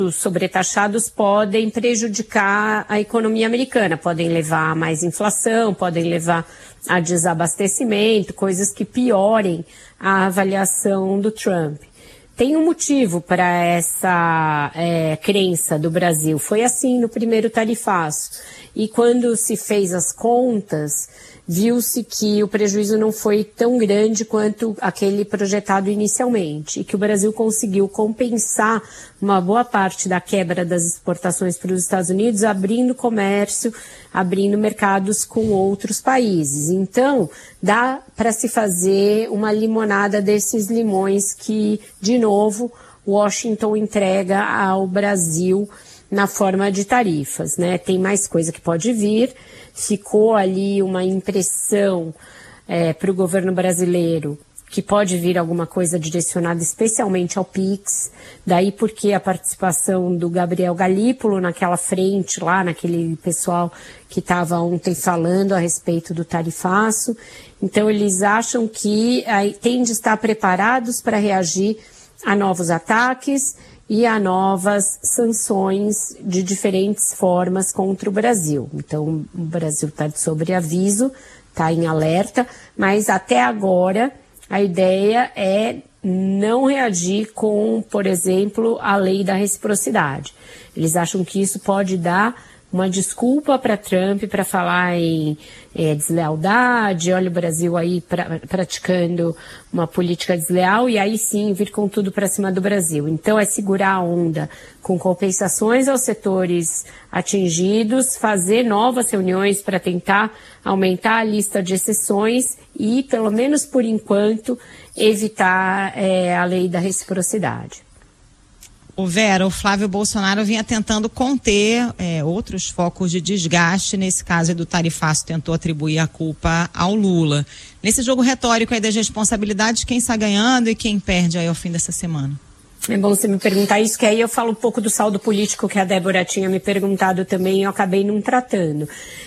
sobretaxados podem prejudicar a economia americana, podem levar a mais inflação, podem levar a desabastecimento, coisas que piorem a avaliação do Trump. Tem um motivo para essa crença do Brasil. Foi assim no primeiro tarifaço. E quando se fez as contas, viu-se que o prejuízo não foi tão grande quanto aquele projetado inicialmente. E que o Brasil conseguiu compensar uma boa parte da quebra das exportações para os Estados Unidos, abrindo comércio, abrindo mercados com outros países. Então, dá para se fazer uma limonada desses limões que, de novo, Washington entrega ao Brasil na forma de tarifas, né? Tem mais coisa que pode vir. Ficou ali uma impressão para o governo brasileiro que pode vir alguma coisa direcionada especialmente ao PIX, daí porque a participação do Gabriel Galípolo naquela frente lá, naquele pessoal que estava ontem falando a respeito do tarifaço. Então eles acham que tem de estar preparados para reagir a novos ataques e a novas sanções de diferentes formas contra o Brasil. Então, o Brasil está de sobreaviso, está em alerta, mas até agora a ideia é não reagir com, por exemplo, a lei da reciprocidade. Eles acham que isso pode dar uma desculpa para Trump para falar em deslealdade, olha o Brasil aí praticando uma política desleal e aí sim vir com tudo para cima do Brasil. Então é segurar a onda com compensações aos setores atingidos, fazer novas reuniões para tentar aumentar a lista de exceções e, pelo menos por enquanto, evitar a lei da reciprocidade. Vera, o Flávio Bolsonaro vinha tentando conter outros focos de desgaste, nesse caso do tarifaço, tentou atribuir a culpa ao Lula. Nesse jogo retórico aí das responsabilidades, quem está ganhando e quem perde aí ao fim dessa semana? É bom você me perguntar isso, que aí eu falo um pouco do saldo político que a Débora tinha me perguntado também e eu acabei não tratando.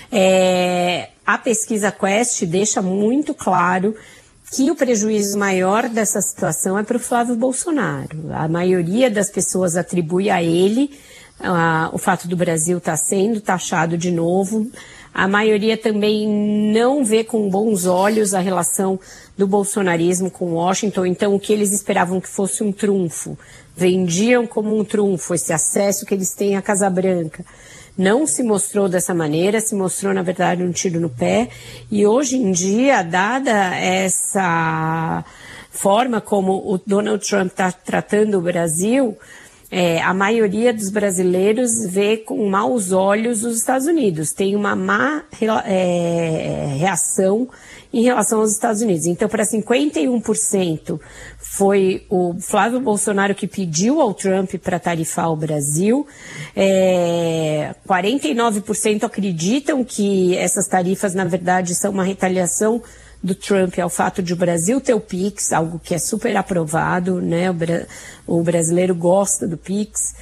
A pesquisa Quest deixa muito claro que o prejuízo maior dessa situação é para o Flávio Bolsonaro. A maioria das pessoas atribui a ele o fato do Brasil estar sendo taxado de novo. A maioria também não vê com bons olhos a relação do bolsonarismo com Washington. Então, o que eles esperavam que fosse um trunfo, vendiam como um trunfo esse acesso que eles têm à Casa Branca. Não se mostrou dessa maneira, se mostrou, na verdade, um tiro no pé. E hoje em dia, dada essa forma como o Donald Trump está tratando o Brasil, a maioria dos brasileiros vê com maus olhos os Estados Unidos. Tem uma má reação em relação aos Estados Unidos. Então, para 51%, foi o Flávio Bolsonaro que pediu ao Trump para tarifar o Brasil. 49% acreditam que essas tarifas, na verdade, são uma retaliação do Trump ao fato de o Brasil ter o PIX, algo que é super aprovado, né? O brasileiro gosta do PIX.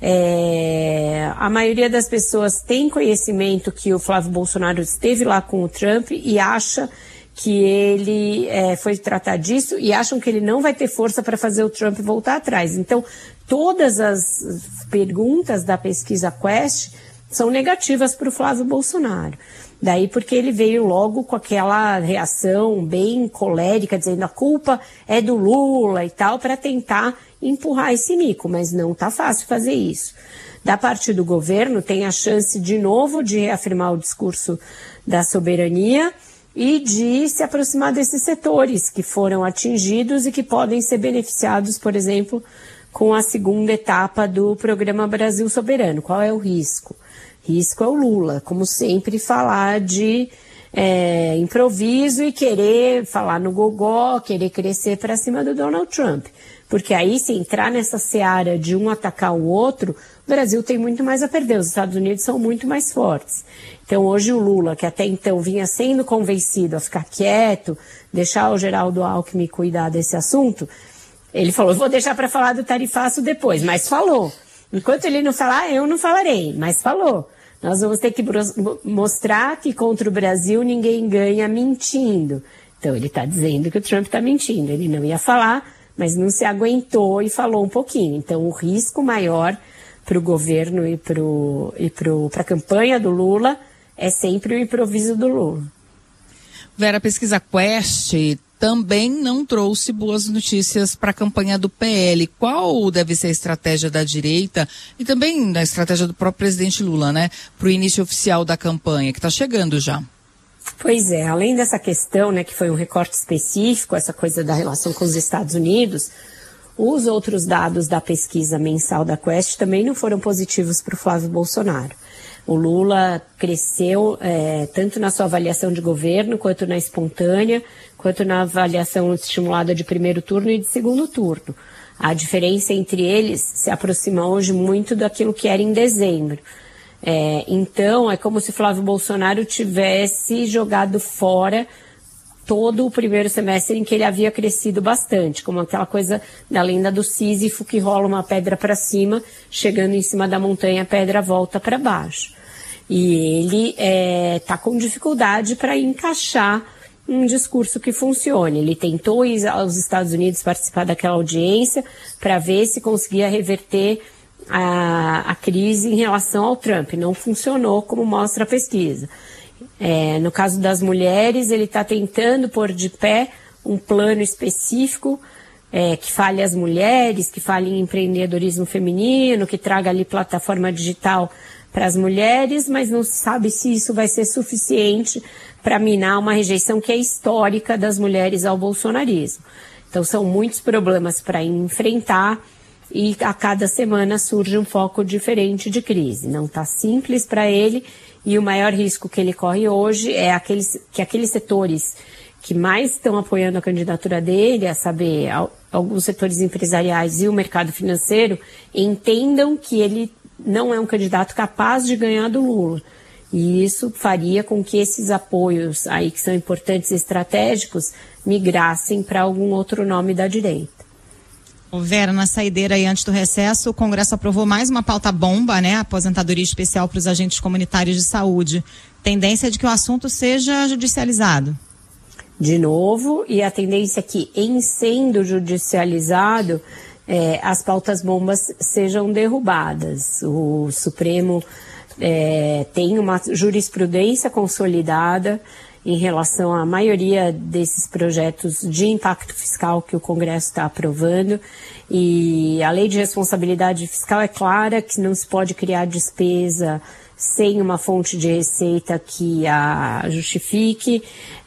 A maioria das pessoas tem conhecimento que o Flávio Bolsonaro esteve lá com o Trump e acha que ele foi tratar disso e acham que ele não vai ter força para fazer o Trump voltar atrás. Então, todas as perguntas da pesquisa Quest são negativas para o Flávio Bolsonaro. Daí porque ele veio logo com aquela reação bem colérica, dizendo a culpa é do Lula e tal, para tentar empurrar esse mico, mas não está fácil fazer isso. Da parte do governo, tem a chance de novo de reafirmar o discurso da soberania e de se aproximar desses setores que foram atingidos e que podem ser beneficiados, por exemplo, com a segunda etapa do programa Brasil Soberano. Qual é o risco? Risco é o Lula, como sempre, falar de improviso e querer falar no gogó, querer crescer para cima do Donald Trump. Porque aí, se entrar nessa seara de um atacar o outro, o Brasil tem muito mais a perder, os Estados Unidos são muito mais fortes. Então, hoje o Lula, que até então vinha sendo convencido a ficar quieto, deixar o Geraldo Alckmin cuidar desse assunto, ele falou, eu vou deixar para falar do tarifaço depois, mas falou. Enquanto ele não falar, eu não falarei, mas falou. Nós vamos ter que mostrar que contra o Brasil ninguém ganha mentindo. Então, ele está dizendo que o Trump está mentindo. Ele não ia falar, mas não se aguentou e falou um pouquinho. Então, o risco maior para o governo e para a campanha do Lula é sempre o improviso do Lula. Vera, a pesquisa Quest também não trouxe boas notícias para a campanha do PL. Qual deve ser a estratégia da direita e também a estratégia do próprio presidente Lula, né, para o início oficial da campanha, que está chegando já? Pois é, além dessa questão, né, que foi um recorte específico, essa coisa da relação com os Estados Unidos, os outros dados da pesquisa mensal da Quest também não foram positivos para o Flávio Bolsonaro. O Lula cresceu tanto na sua avaliação de governo, quanto na espontânea, quanto na avaliação estimulada de primeiro turno e de segundo turno. A diferença entre eles se aproxima hoje muito daquilo que era em dezembro. Então, é como se Flávio Bolsonaro tivesse jogado fora todo o primeiro semestre em que ele havia crescido bastante, como aquela coisa da lenda do Sísifo, que rola uma pedra para cima, chegando em cima da montanha, a pedra volta para baixo. E ele está com dificuldade para encaixar um discurso que funcione. Ele tentou ir aos Estados Unidos participar daquela audiência para ver se conseguia reverter a crise em relação ao Trump. Não funcionou, como mostra a pesquisa. No caso das mulheres, ele está tentando pôr de pé um plano específico que fale as mulheres, que fale em empreendedorismo feminino, que traga ali plataforma digital para as mulheres, mas não se sabe se isso vai ser suficiente para minar uma rejeição que é histórica das mulheres ao bolsonarismo. Então são muitos problemas para enfrentar e a cada semana surge um foco diferente de crise. Não está simples para ele e o maior risco que ele corre hoje é que aqueles setores que mais estão apoiando a candidatura dele, a saber, alguns setores empresariais e o mercado financeiro, entendam que ele não é um candidato capaz de ganhar do Lula. E isso faria com que esses apoios aí que são importantes e estratégicos migrassem para algum outro nome da direita. Vera, na saideira aí antes do recesso, o Congresso aprovou mais uma pauta bomba, né? Aposentadoria especial para os agentes comunitários de saúde. Tendência de que o assunto seja judicializado. De novo, e a tendência é que, em sendo judicializado, as pautas bombas sejam derrubadas. O Supremo tem uma jurisprudência consolidada em relação à maioria desses projetos de impacto fiscal que o Congresso está aprovando, e a lei de responsabilidade fiscal é clara que não se pode criar despesa sem uma fonte de receita que a justifique.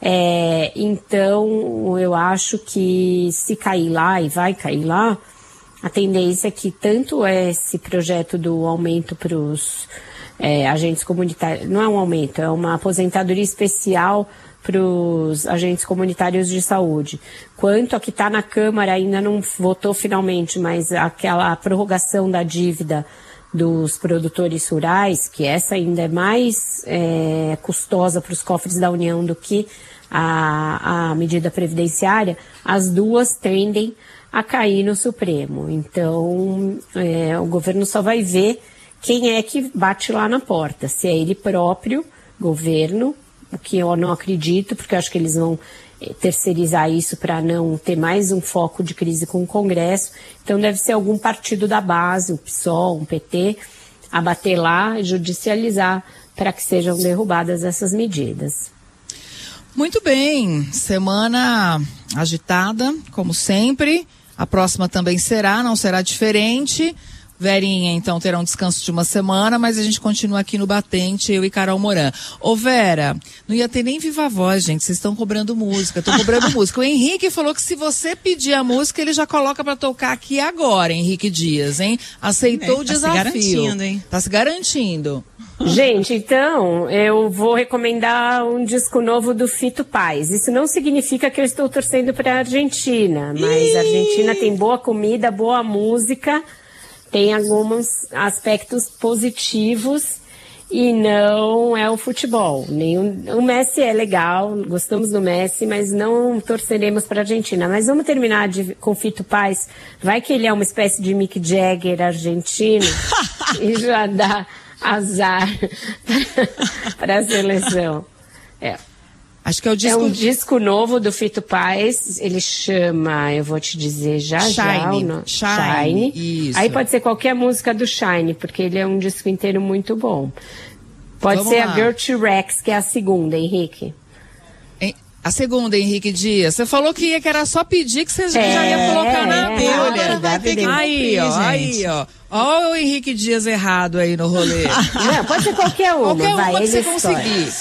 Então, eu acho que se cair lá, e vai cair lá, a tendência é que tanto esse projeto do aumento para os agentes comunitários, não é um aumento, é uma aposentadoria especial para os agentes comunitários de saúde, quanto a que está na Câmara, ainda não votou finalmente, mas aquela prorrogação da dívida dos produtores rurais, que essa ainda é mais custosa para os cofres da União do que a medida previdenciária, as duas tendem a cair no Supremo. Então, o governo só vai ver quem é que bate lá na porta, se é ele próprio, governo, o que eu não acredito, porque eu acho que eles vão terceirizar isso para não ter mais um foco de crise com o Congresso. Então deve ser algum partido da base, um PSOL, um PT, a bater lá e judicializar para que sejam derrubadas essas medidas. Muito bem, semana agitada, como sempre. A próxima também será, não será diferente. Verinha, então, terá um descanso de uma semana, mas a gente continua aqui no Batente, eu e Carol Moran. Ô, Vera, não ia ter nem Viva Voz, gente, vocês estão cobrando música, estão cobrando música. O Henrique falou que se você pedir a música, ele já coloca pra tocar aqui agora, Henrique Dias, hein? Aceitou o desafio. Tá se garantindo, hein? Tá se garantindo. Gente, então, eu vou recomendar um disco novo do Fito Paz. Isso não significa que eu estou torcendo pra Argentina, mas a Argentina tem boa comida, boa música, tem alguns aspectos positivos e não é o futebol. O Messi é legal, gostamos do Messi, mas não torceremos para a Argentina. Mas vamos terminar com Fito Paz. Vai que ele é uma espécie de Mick Jagger argentino e já dá azar para a seleção. Acho que é o disco... É um disco novo do Fito Paz, ele chama, eu vou te dizer já Shine. Shine. Isso. Aí pode ser qualquer música do Shine, porque ele é um disco inteiro muito bom. Pode ser a Girl to Rex, que é a segunda, Henrique. A segunda, Henrique Dias. Você falou que era só pedir que você já ia colocar na bolha. Aí, ó. Ó o Henrique Dias errado aí no rolê. Não, pode ser qualquer uma. Qualquer uma vai, que você conseguir.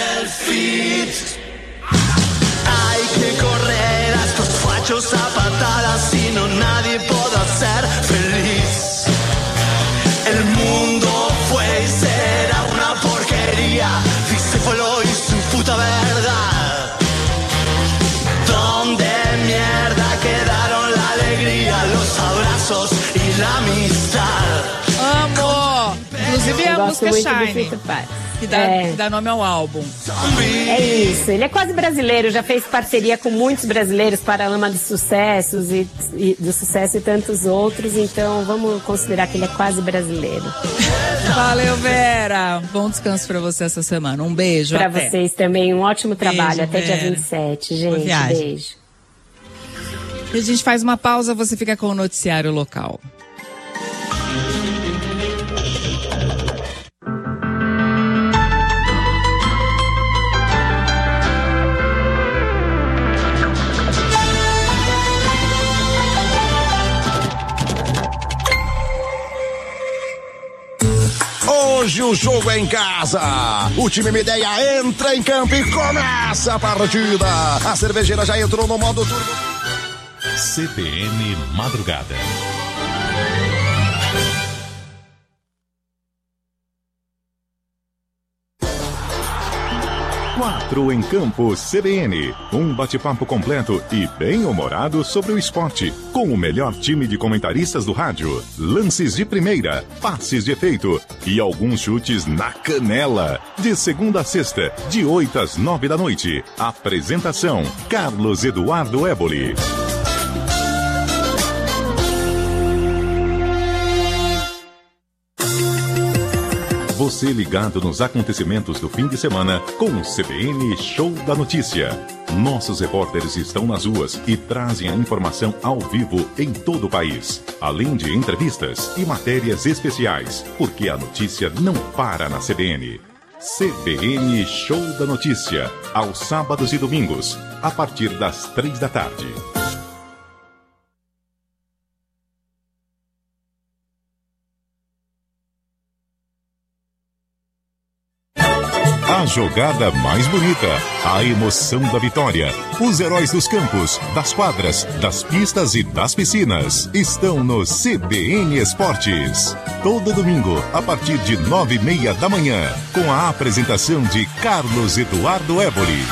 Hay que correr a estos fachos a patadas, si no nadie podrá ser feliz. El mundo fue y será una porquería, dice Polo y su puta verdad. ¿Dónde mierda quedaron la alegría, los abrazos y la amistad? Amo! Inclusive a música Shine, que dá nome ao álbum. É isso, ele é quase brasileiro, já fez parceria com muitos brasileiros, Paralama dos Sucessos e do Sucesso e tantos outros, então vamos considerar que ele é quase brasileiro. Valeu, Vera! Bom descanso pra você essa semana. Um beijo, pra até. vocês também, um ótimo trabalho, beijo, até Vera. dia 27, gente, beijo. E a gente faz uma pausa, você fica com o noticiário local. Hoje o jogo é em casa. O time Mideia entra em campo e começa a partida. A cervejeira já entrou no modo turbo. CBN Madrugada. Quatro em Campo CBN. Um bate-papo completo e bem-humorado sobre o esporte. Com o melhor time de comentaristas do rádio. Lances de primeira, passes de efeito e alguns chutes na canela. De segunda a sexta, de 8 às 9 da noite. Apresentação: Carlos Eduardo Éboli. Você ligado nos acontecimentos do fim de semana com o CBN Show da Notícia. Nossos repórteres estão nas ruas e trazem a informação ao vivo em todo o país. Além de entrevistas e matérias especiais, porque a notícia não para na CBN. CBN Show da Notícia, aos sábados e domingos, a partir das 3 da tarde. A jogada mais bonita, a emoção da vitória, os heróis dos campos, das quadras, das pistas e das piscinas estão no CBN Esportes. Todo domingo, a partir de 9h30 da manhã, com a apresentação de Carlos Eduardo Éboli.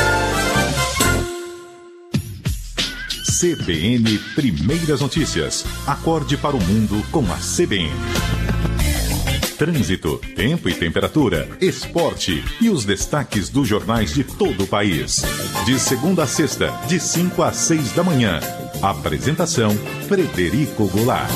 CBN Primeiras Notícias. Acorde para o mundo com a CBN. Trânsito, tempo e temperatura, esporte e os destaques dos jornais de todo o país. De segunda a sexta, de 5 às 6 da manhã. Apresentação: Frederico Goulart.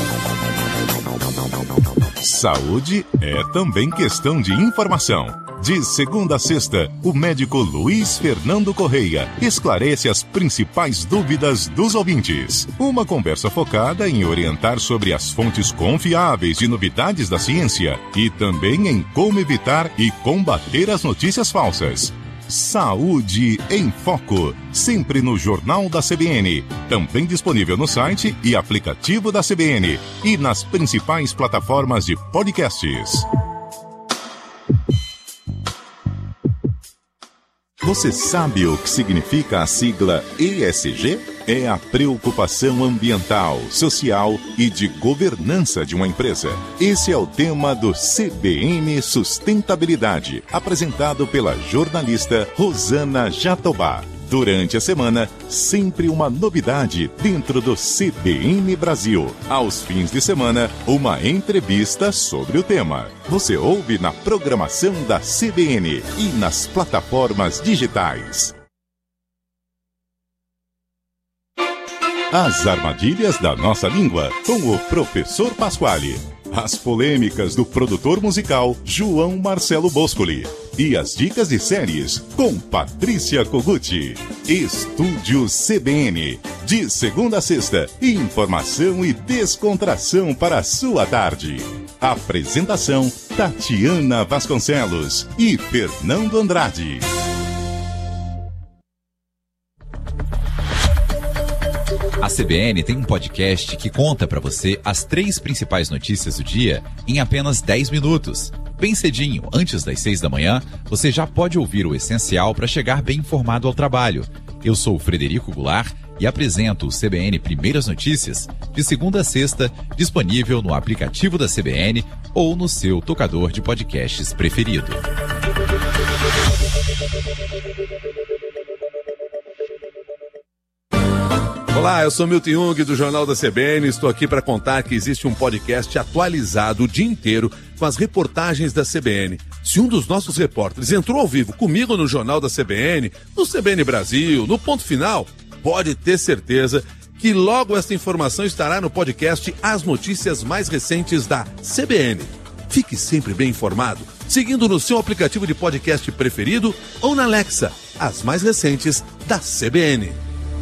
Saúde é também questão de informação. De segunda a sexta, o médico Luiz Fernando Correia esclarece as principais dúvidas dos ouvintes. Uma conversa focada em orientar sobre as fontes confiáveis de novidades da ciência e também em como evitar e combater as notícias falsas. Saúde em Foco, sempre no Jornal da CBN, também disponível no site e aplicativo da CBN e nas principais plataformas de podcasts. Você sabe o que significa a sigla ESG? É a preocupação ambiental, social e de governança de uma empresa. Esse é o tema do CBN Sustentabilidade, apresentado pela jornalista Rosana Jatobá. Durante a semana, sempre uma novidade dentro do CBN Brasil. Aos fins de semana, uma entrevista sobre o tema. Você ouve na programação da CBN e nas plataformas digitais. As armadilhas da nossa língua, com o professor Pasquale. As polêmicas do produtor musical João Marcelo Boscoli. e as dicas de séries com Patrícia Kogut. Estúdio CBN, de segunda a sexta, informação e descontração para a sua tarde. Apresentação Tatiana Vasconcelos e Fernando Andrade. A CBN tem um podcast que conta para você as 3 principais notícias do dia em apenas 10 minutos. Bem cedinho, antes das 6 da manhã, você já pode ouvir o essencial para chegar bem informado ao trabalho. Eu sou o Frederico Goulart e apresento o CBN Primeiras Notícias de segunda a sexta, disponível no aplicativo da CBN ou no seu tocador de podcasts preferido. Olá, eu sou Milton Jung do Jornal da CBN. Estou aqui para contar que existe um podcast atualizado o dia inteiro com as reportagens da CBN. Se um dos nossos repórteres entrou ao vivo comigo no Jornal da CBN, no CBN Brasil, no Ponto Final, pode ter certeza que logo essa informação estará no podcast As Notícias Mais Recentes da CBN. Fique sempre bem informado, seguindo no seu aplicativo de podcast preferido ou na Alexa, as mais recentes da CBN.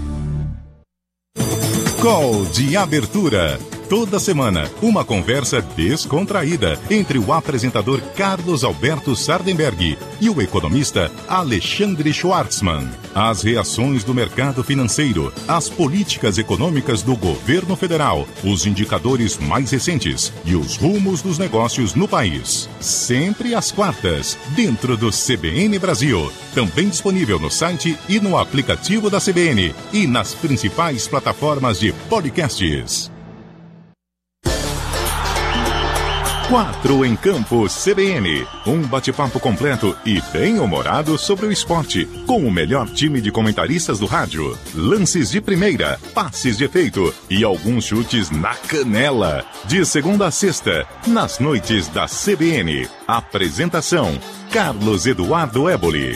Call de abertura. Toda semana, uma conversa descontraída entre o apresentador Carlos Alberto Sardenberg e o economista Alexandre Schwartzman. As reações do mercado financeiro, as políticas econômicas do governo federal, os indicadores mais recentes e os rumos dos negócios no país. Sempre às quartas, dentro do CBN Brasil. Também disponível no site e no aplicativo da CBN e nas principais plataformas de podcasts. 4 em Campo CBN. Um bate-papo completo e bem-humorado sobre o esporte, com o melhor time de comentaristas do rádio. Lances de primeira, passes de efeito e alguns chutes na canela. De segunda a sexta, nas noites da CBN. Apresentação: Carlos Eduardo Éboli.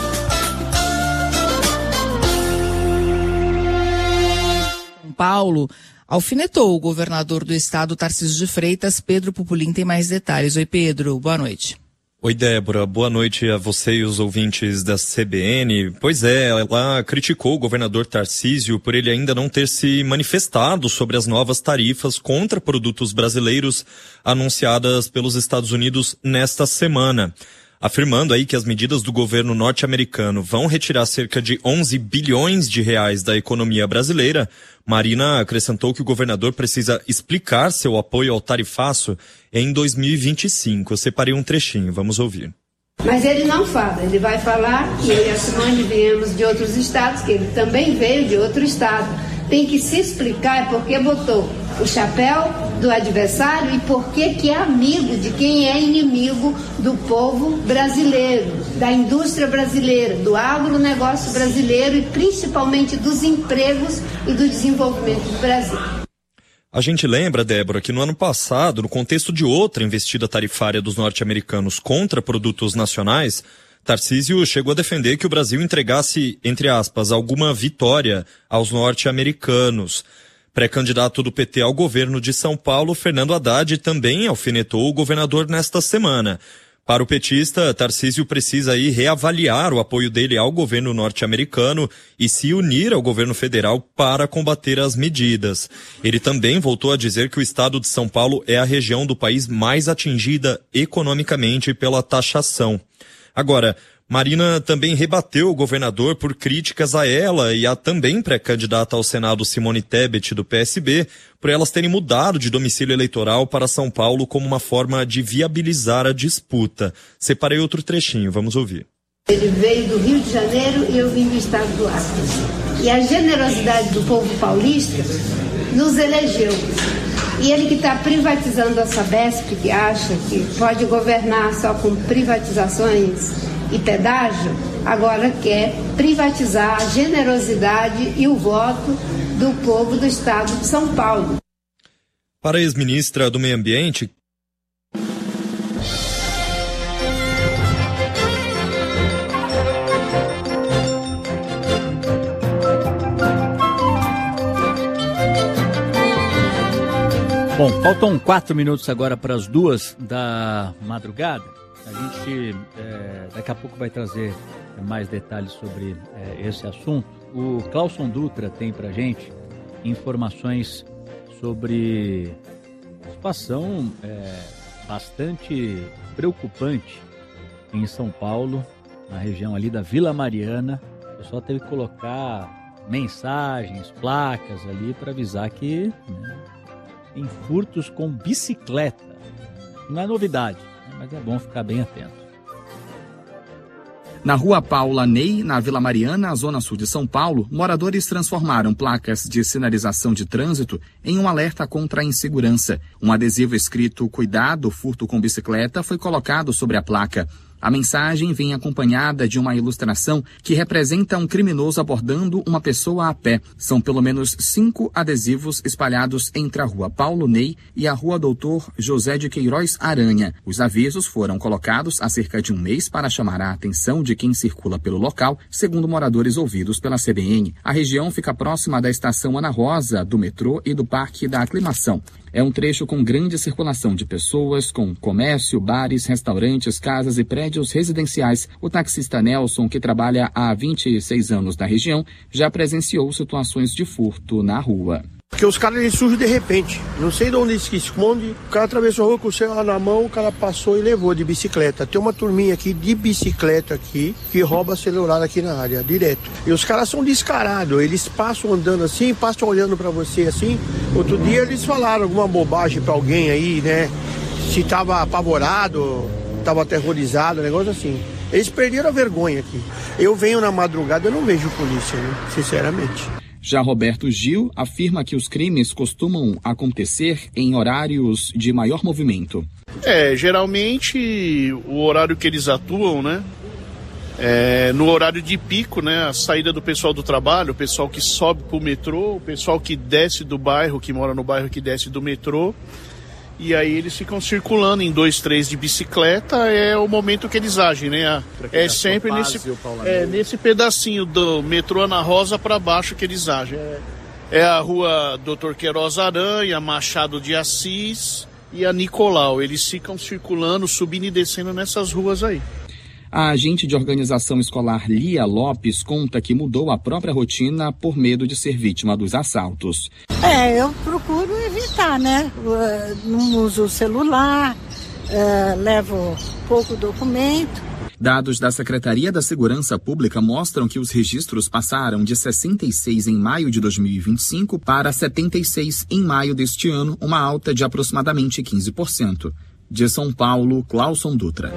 São Paulo alfinetou o governador do estado, Tarcísio de Freitas. Pedro Pupolin tem mais detalhes. Oi, Pedro, boa noite. Oi, Débora, boa noite a você e os ouvintes da CBN. Pois é, ela criticou o governador Tarcísio por ele ainda não ter se manifestado sobre as novas tarifas contra produtos brasileiros anunciadas pelos Estados Unidos nesta semana. Afirmando aí que as medidas do governo norte-americano vão retirar cerca de 11 bilhões de reais da economia brasileira, Marina acrescentou que o governador precisa explicar seu apoio ao tarifaço em 2025. Eu separei um trechinho, vamos ouvir. Mas ele não fala, ele vai falar que eu e a Simone viemos de outros estados, que ele também veio de outro estado. Tem que se explicar porque botou o chapéu do adversário e por que é amigo de quem é inimigo do povo brasileiro, da indústria brasileira, do agronegócio brasileiro e principalmente dos empregos e do desenvolvimento do Brasil. A gente lembra, Débora, que no ano passado, no contexto de outra investida tarifária dos norte-americanos contra produtos nacionais, Tarcísio chegou a defender que o Brasil entregasse, entre aspas, alguma vitória aos norte-americanos. Pré-candidato do PT ao governo de São Paulo, Fernando Haddad, também alfinetou o governador nesta semana. Para o petista, Tarcísio precisa aí reavaliar o apoio dele ao governo norte-americano e se unir ao governo federal para combater as medidas. Ele também voltou a dizer que o estado de São Paulo é a região do país mais atingida economicamente pela taxação. Agora, Marina também rebateu o governador por críticas a ela e a também pré-candidata ao Senado Simone Tebet, do PSB, por elas terem mudado de domicílio eleitoral para São Paulo como uma forma de viabilizar a disputa. Separei outro trechinho, vamos ouvir. Ele veio do Rio de Janeiro e eu vim do estado do Acre. E a generosidade do povo paulista nos elegeu. E ele que está privatizando a Sabesp, que acha que pode governar só com privatizações e pedágio, agora quer privatizar a generosidade e o voto do povo do estado de São Paulo. Para a ex-ministra do Meio Ambiente, Bom, faltam 4 minutos agora para as 2 da madrugada. A gente daqui a pouco vai trazer mais detalhes sobre esse assunto. O Clauson Dutra tem para a gente informações sobre a situação bastante preocupante em São Paulo, na região ali da Vila Mariana. O pessoal teve que colocar mensagens, placas ali para avisar que tem furtos com bicicleta. Não é novidade, mas é bom ficar bem atento. Na rua Paula Ney, na Vila Mariana, zona sul de São Paulo, moradores transformaram placas de sinalização de trânsito em um alerta contra a insegurança. Um adesivo escrito "Cuidado, furto com bicicleta" foi colocado sobre a placa. A mensagem vem acompanhada de uma ilustração que representa um criminoso abordando uma pessoa a pé. São pelo menos 5 adesivos espalhados entre a rua Paulo Ney e a rua Doutor José de Queiroz Aranha. Os avisos foram colocados há cerca de um mês para chamar a atenção de quem circula pelo local, segundo moradores ouvidos pela CBN. A região fica próxima da estação Ana Rosa, do metrô e do Parque da Aclimação. É um trecho com grande circulação de pessoas, com comércio, bares, restaurantes, casas e prédios residenciais. O taxista Nelson, que trabalha há 26 anos na região, já presenciou situações de furto na rua. Porque os caras eles surgem de repente, não sei de onde eles se escondem. O cara atravessou a rua com o celular na mão, o cara passou e levou de bicicleta. Tem uma turminha aqui de bicicleta aqui que rouba celular aqui na área, direto. E os caras são descarados, eles passam andando assim, passam olhando pra você assim. Outro dia eles falaram alguma bobagem pra alguém aí, né? Se tava apavorado, tava aterrorizado, um negócio assim. Eles perderam a vergonha aqui. Eu venho na madrugada, eu não vejo polícia, né? Sinceramente. Já Roberto Gil afirma que os crimes costumam acontecer em horários de maior movimento. Geralmente o horário que eles atuam, né? No horário de pico, né? A saída do pessoal do trabalho, o pessoal que sobe pro metrô, o pessoal que desce do bairro, que mora no bairro que desce do metrô. E aí eles ficam circulando em 2, 3 de bicicleta, é o momento que eles agem, né? É sempre nesse pedacinho do metrô Ana Rosa para baixo que eles agem. É a rua Dr. Queiroz Aranha, Machado de Assis e a Nicolau. Eles ficam circulando, subindo e descendo nessas ruas aí. A agente de organização escolar Lia Lopes conta que mudou a própria rotina por medo de ser vítima dos assaltos. Eu procuro evitar, né? Não uso o celular, levo pouco documento. Dados da Secretaria da Segurança Pública mostram que os registros passaram de 66 em maio de 2025 para 76 em maio deste ano, uma alta de aproximadamente 15%. De São Paulo, Clauson Dutra.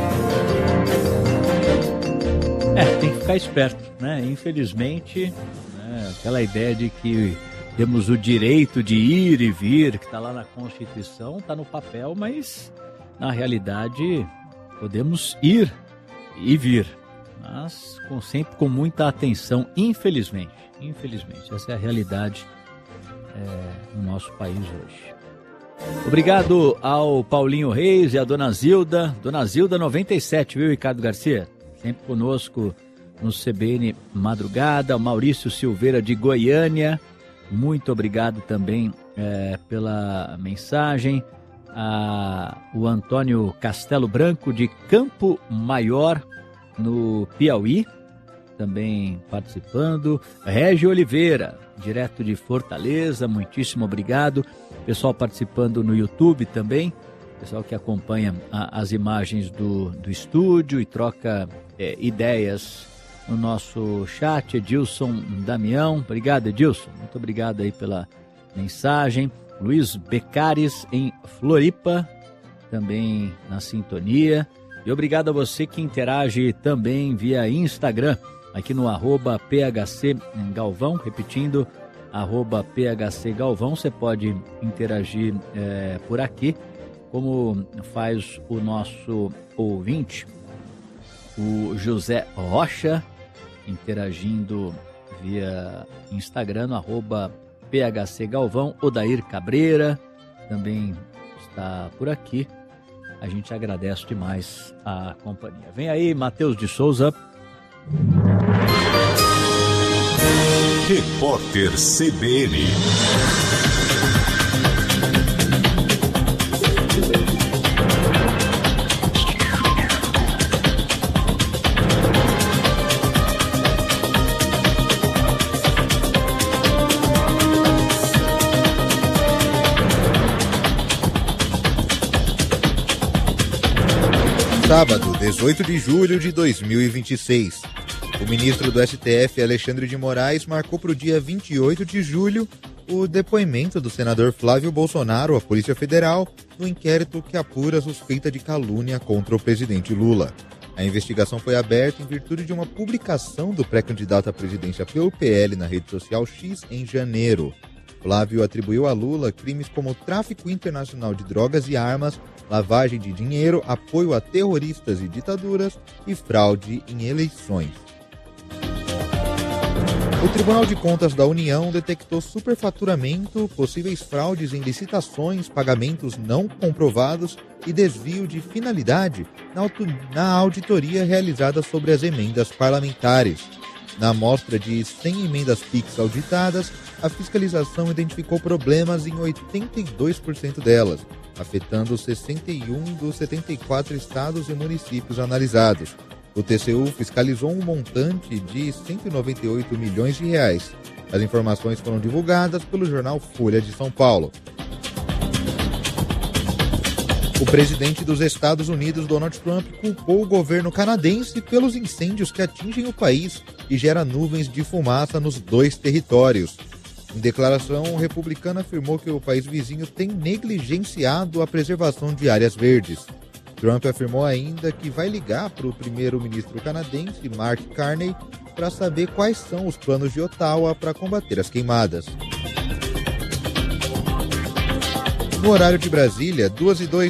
Tem que ficar esperto, né? Infelizmente, aquela ideia de que temos o direito de ir e vir, que está lá na Constituição, está no papel, mas na realidade podemos ir e vir, mas sempre com muita atenção, infelizmente. Essa é a realidade no nosso país hoje. Obrigado ao Paulinho Reis e à Dona Zilda. Dona Zilda 97, viu, Ricardo Garcia? Sempre conosco no CBN Madrugada. O Maurício Silveira de Goiânia, muito obrigado também pela mensagem. O Antônio Castelo Branco de Campo Maior, no Piauí, também participando. Régio Oliveira, direto de Fortaleza, muitíssimo obrigado. Pessoal participando no YouTube também. Pessoal que acompanha as imagens do estúdio e troca ideias no nosso chat. Edilson Damião, obrigado Edilson, muito obrigado aí pela mensagem. Luiz Becares em Floripa, também na sintonia. E obrigado a você que interage também via Instagram, aqui no @PHCGalvão, repetindo, @PHCGalvão, você pode interagir por aqui, como faz o nosso ouvinte, o José Rocha, interagindo via Instagram, no @PHCGalvão. Odair Cabreira também está por aqui. A gente agradece demais a companhia. Vem aí, Matheus de Souza. Repórter CBN. Sábado, 18 de julho de 2026. O ministro do STF, Alexandre de Moraes, marcou para o dia 28 de julho o depoimento do senador Flávio Bolsonaro à Polícia Federal no inquérito que apura a suspeita de calúnia contra o presidente Lula. A investigação foi aberta em virtude de uma publicação do pré-candidato à presidência pelo PL na rede social X em janeiro. Flávio atribuiu a Lula crimes como tráfico internacional de drogas e armas, lavagem de dinheiro, apoio a terroristas e ditaduras e fraude em eleições. O Tribunal de Contas da União detectou superfaturamento, possíveis fraudes em licitações, pagamentos não comprovados e desvio de finalidade na auditoria realizada sobre as emendas parlamentares. Na amostra de 100 emendas PIX auditadas, a fiscalização identificou problemas em 82% delas, afetando 61 dos 74 estados e municípios analisados. O TCU fiscalizou um montante de 198 milhões de reais. As informações foram divulgadas pelo jornal Folha de São Paulo. O presidente dos Estados Unidos, Donald Trump, culpou o governo canadense pelos incêndios que atingem o país e gera nuvens de fumaça nos dois territórios. Em declaração, o republicano afirmou que o país vizinho tem negligenciado a preservação de áreas verdes. Trump afirmou ainda que vai ligar para o primeiro-ministro canadense, Mark Carney, para saber quais são os planos de Ottawa para combater as queimadas. No horário de Brasília, 2:02.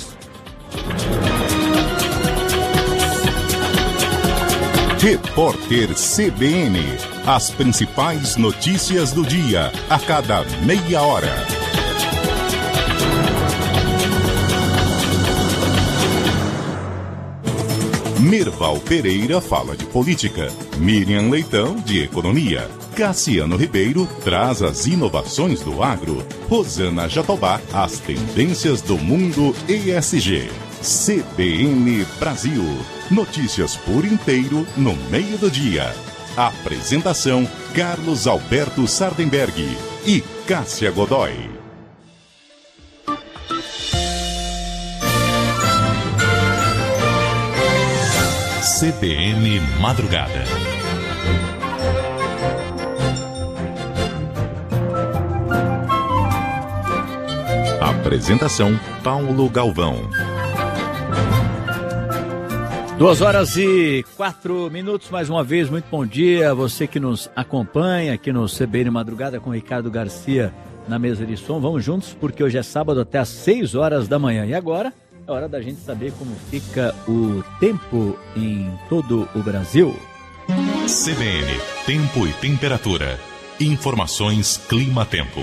Repórter CBN. As principais notícias do dia, a cada meia hora. Merval Pereira fala de política, Miriam Leitão de economia, Cassiano Ribeiro traz as inovações do agro, Rosana Jatobá as tendências do mundo ESG. CBN Brasil, notícias por inteiro no meio do dia. Apresentação Carlos Alberto Sardenberg e Cássia Godoy. CBN Madrugada. Apresentação Paulo Galvão. 2h04, mais uma vez, muito bom dia. Você que nos acompanha aqui no CBN Madrugada com Ricardo Garcia na mesa de som. Vamos juntos porque hoje é sábado até às 6 horas da manhã. E agora é hora da gente saber como fica o tempo em todo o Brasil. CBN, tempo e temperatura. Informações Clima-Tempo.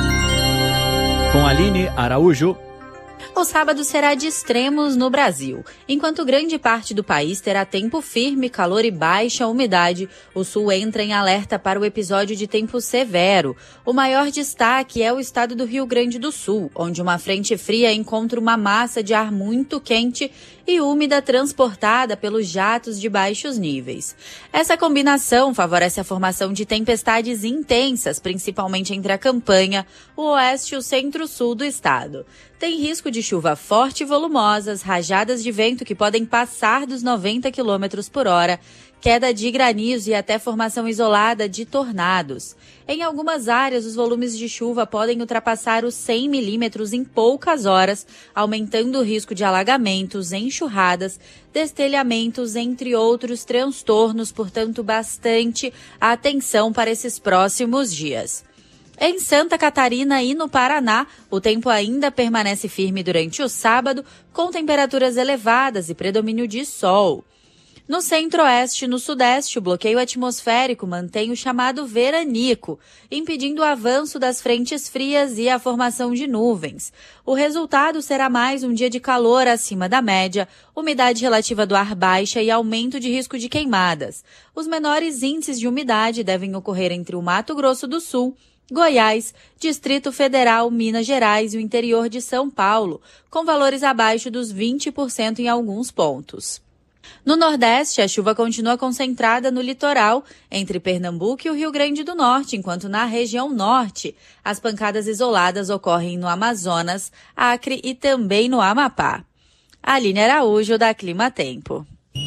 Com Aline Araújo. O sábado será de extremos no Brasil. Enquanto grande parte do país terá tempo firme, calor e baixa umidade, o sul entra em alerta para o episódio de tempo severo. O maior destaque é o estado do Rio Grande do Sul, onde uma frente fria encontra uma massa de ar muito quente e úmida transportada pelos jatos de baixos níveis. Essa combinação favorece a formação de tempestades intensas, principalmente entre a campanha, o oeste e o centro-sul do estado. Tem risco de chuva forte e volumosas, rajadas de vento que podem passar dos 90 km por hora, queda de granizo e até formação isolada de tornados. Em algumas áreas, os volumes de chuva podem ultrapassar os 100 milímetros em poucas horas, aumentando o risco de alagamentos, enxurradas, destelhamentos, entre outros transtornos, portanto, bastante atenção para esses próximos dias. Em Santa Catarina e no Paraná, o tempo ainda permanece firme durante o sábado, com temperaturas elevadas e predomínio de sol. No centro-oeste e no sudeste, o bloqueio atmosférico mantém o chamado veranico, impedindo o avanço das frentes frias e a formação de nuvens. O resultado será mais um dia de calor acima da média, umidade relativa do ar baixa e aumento de risco de queimadas. Os menores índices de umidade devem ocorrer entre o Mato Grosso do Sul, Goiás, Distrito Federal, Minas Gerais e o interior de São Paulo, com valores abaixo dos 20% em alguns pontos. No Nordeste, a chuva continua concentrada no litoral, entre Pernambuco e o Rio Grande do Norte, enquanto na região norte, as pancadas isoladas ocorrem no Amazonas, Acre e também no Amapá. Aline Araújo, da Clima Tempo.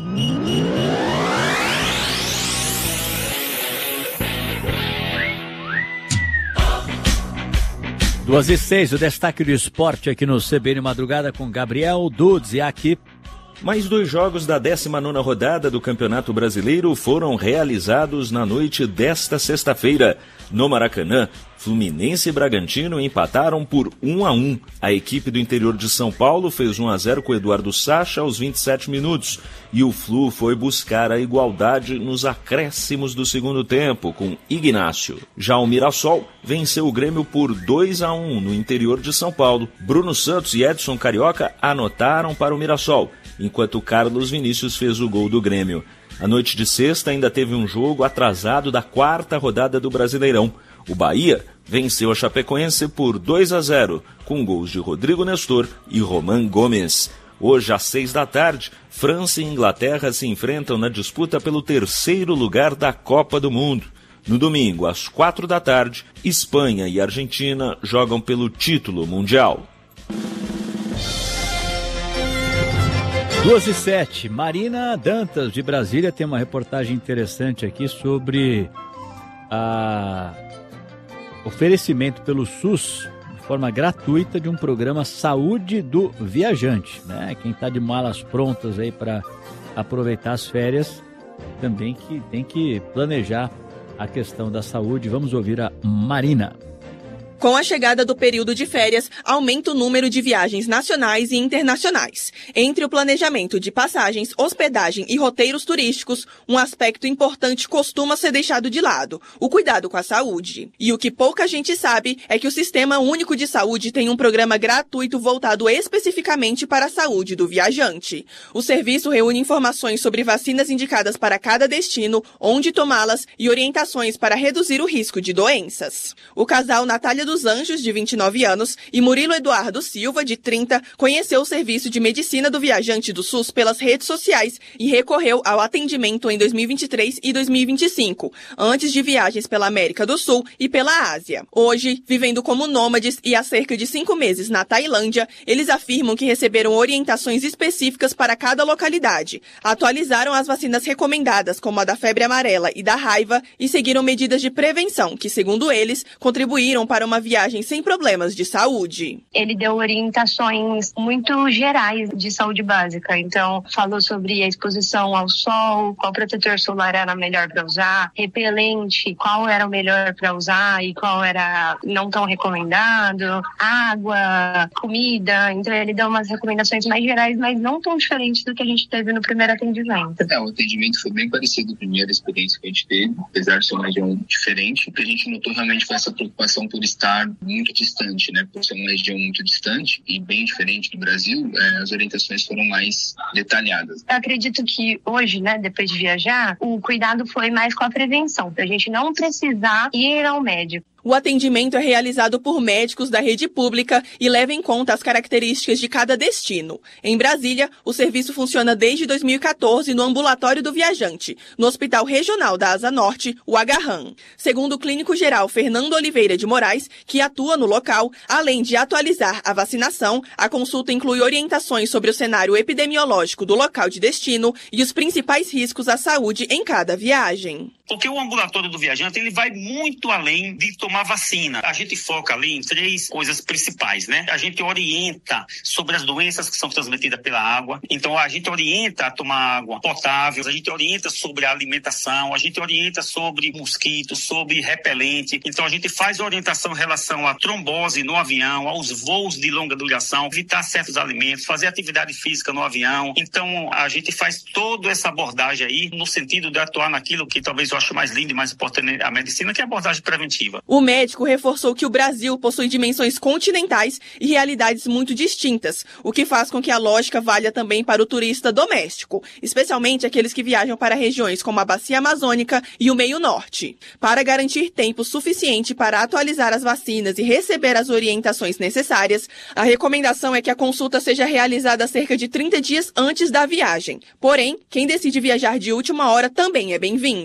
Duas e 6, o destaque do esporte aqui no CBN Madrugada com Gabriel Dudes. E aqui, mais 2 jogos da 19ª rodada do Campeonato Brasileiro foram realizados na noite desta sexta-feira. No Maracanã, Fluminense e Bragantino empataram por 1-1. A equipe do interior de São Paulo fez 1-0 com Eduardo Sacha aos 27 minutos. E o Flu foi buscar a igualdade nos acréscimos do segundo tempo com Ignácio. Já o Mirassol venceu o Grêmio por 2-1 no interior de São Paulo. Bruno Santos e Edson Carioca anotaram para o Mirassol, enquanto Carlos Vinícius fez o gol do Grêmio. A noite de sexta ainda teve um jogo atrasado da 4ª rodada do Brasileirão. O Bahia venceu a Chapecoense por 2-0, com gols de Rodrigo Nestor e Roman Gomes. Hoje, às 6 da tarde, França e Inglaterra se enfrentam na disputa pelo 3º lugar da Copa do Mundo. No domingo, às 4 da tarde, Espanha e Argentina jogam pelo título mundial. 2h07, Marina Dantas, de Brasília, tem uma reportagem interessante aqui sobre oferecimento pelo SUS, de forma gratuita, de um programa Saúde do Viajante, né? Quem está de malas prontas aí para aproveitar as férias, também que tem que planejar a questão da saúde. Vamos ouvir a Marina. Com a chegada do período de férias, aumenta o número de viagens nacionais e internacionais. Entre o planejamento de passagens, hospedagem e roteiros turísticos, um aspecto importante costuma ser deixado de lado: o cuidado com a saúde. E o que pouca gente sabe é que o Sistema Único de Saúde tem um programa gratuito voltado especificamente para a saúde do viajante. O serviço reúne informações sobre vacinas indicadas para cada destino, onde tomá-las e orientações para reduzir o risco de doenças. O casal Natália dos Anjos, de 29 anos, e Murilo Eduardo Silva, de 30, conheceu o serviço de medicina do viajante do SUS pelas redes sociais e recorreu ao atendimento em 2023 e 2025, antes de viagens pela América do Sul e pela Ásia. Hoje, vivendo como nômades e há cerca de 5 meses na Tailândia, eles afirmam que receberam orientações específicas para cada localidade, atualizaram as vacinas recomendadas, como a da febre amarela e da raiva, e seguiram medidas de prevenção que, segundo eles, contribuíram para uma viagem sem problemas de saúde. Ele deu orientações muito gerais de saúde básica, então falou sobre a exposição ao sol, qual protetor solar era melhor para usar, repelente, qual era o melhor para usar e qual era não tão recomendado, água, comida. Então ele deu umas recomendações mais gerais, mas não tão diferentes do que a gente teve no primeiro atendimento. O atendimento foi bem parecido com a primeira experiência que a gente teve, apesar de ser uma região diferente. O que a gente notou realmente foi essa preocupação por estar muito distante, né? Por ser uma região muito distante e bem diferente do Brasil, as orientações foram mais detalhadas. Eu acredito que hoje, né, depois de viajar, o cuidado foi mais com a prevenção, para a gente não precisar ir ao médico. O atendimento é realizado por médicos da rede pública e leva em conta as características de cada destino. Em Brasília, o serviço funciona desde 2014 no Ambulatório do Viajante, no Hospital Regional da Asa Norte, o Agarram. Segundo o clínico geral Fernando Oliveira de Moraes, que atua no local, além de atualizar a vacinação, a consulta inclui orientações sobre o cenário epidemiológico do local de destino e os principais riscos à saúde em cada viagem. Porque o ambulatório do viajante, ele vai muito além de tomar vacina. A gente foca ali em 3 coisas principais, né? A gente orienta sobre as doenças que são transmitidas pela água. Então, a gente orienta a tomar água potável, a gente orienta sobre a alimentação, a gente orienta sobre mosquitos, sobre repelente. Então, a gente faz orientação em relação à trombose no avião, aos voos de longa duração, evitar certos alimentos, fazer atividade física no avião. Então, a gente faz toda essa abordagem aí no sentido de atuar naquilo que talvez eu acho mais lindo e mais importante a medicina, que é a abordagem preventiva. O médico reforçou que o Brasil possui dimensões continentais e realidades muito distintas, o que faz com que a lógica valha também para o turista doméstico, especialmente aqueles que viajam para regiões como a Bacia Amazônica e o Meio Norte. Para garantir tempo suficiente para atualizar as vacinas e receber as orientações necessárias, a recomendação é que a consulta seja realizada cerca de 30 dias antes da viagem. Porém, quem decide viajar de última hora também é bem-vindo.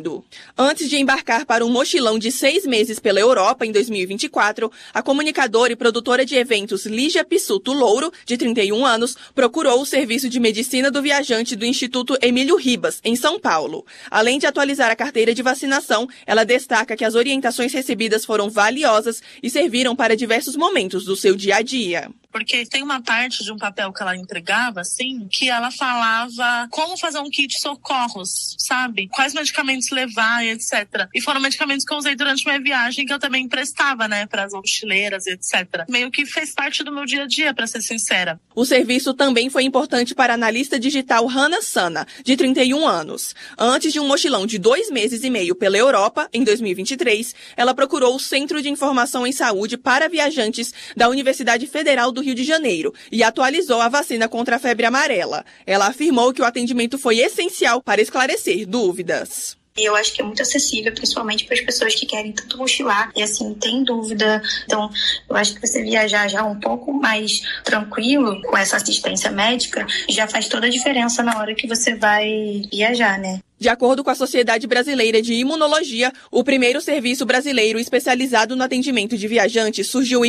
Antes de embarcar para um mochilão de 6 meses pela Europa em 2024, a comunicadora e produtora de eventos Lígia Pissuto Louro, de 31 anos, procurou o serviço de medicina do viajante do Instituto Emílio Ribas, em São Paulo. Além de atualizar a carteira de vacinação, ela destaca que as orientações recebidas foram valiosas e serviram para diversos momentos do seu dia a dia. Porque tem uma parte de um papel que ela entregava, assim, que ela falava como fazer um kit socorros, sabe? Quais medicamentos levar e etc. E foram medicamentos que eu usei durante minha viagem, que eu também emprestava, né, para as mochileiras e etc. Meio que fez parte do meu dia a dia, para ser sincera. O serviço também foi importante para a analista digital Hannah Sana, de 31 anos. Antes de um mochilão de 2 meses e meio pela Europa, em 2023, ela procurou o Centro de Informação em Saúde para Viajantes da Universidade Federal do Rio de Janeiro e atualizou a vacina contra a febre amarela. Ela afirmou que o atendimento foi essencial para esclarecer dúvidas. E eu acho que é muito acessível, principalmente para as pessoas que querem tanto mochilar e, assim, tem dúvida. Então, eu acho que você viajar já um pouco mais tranquilo com essa assistência médica já faz toda a diferença na hora que você vai viajar, né? De acordo com a Sociedade Brasileira de Imunologia, o primeiro serviço brasileiro especializado no atendimento de viajantes surgiu em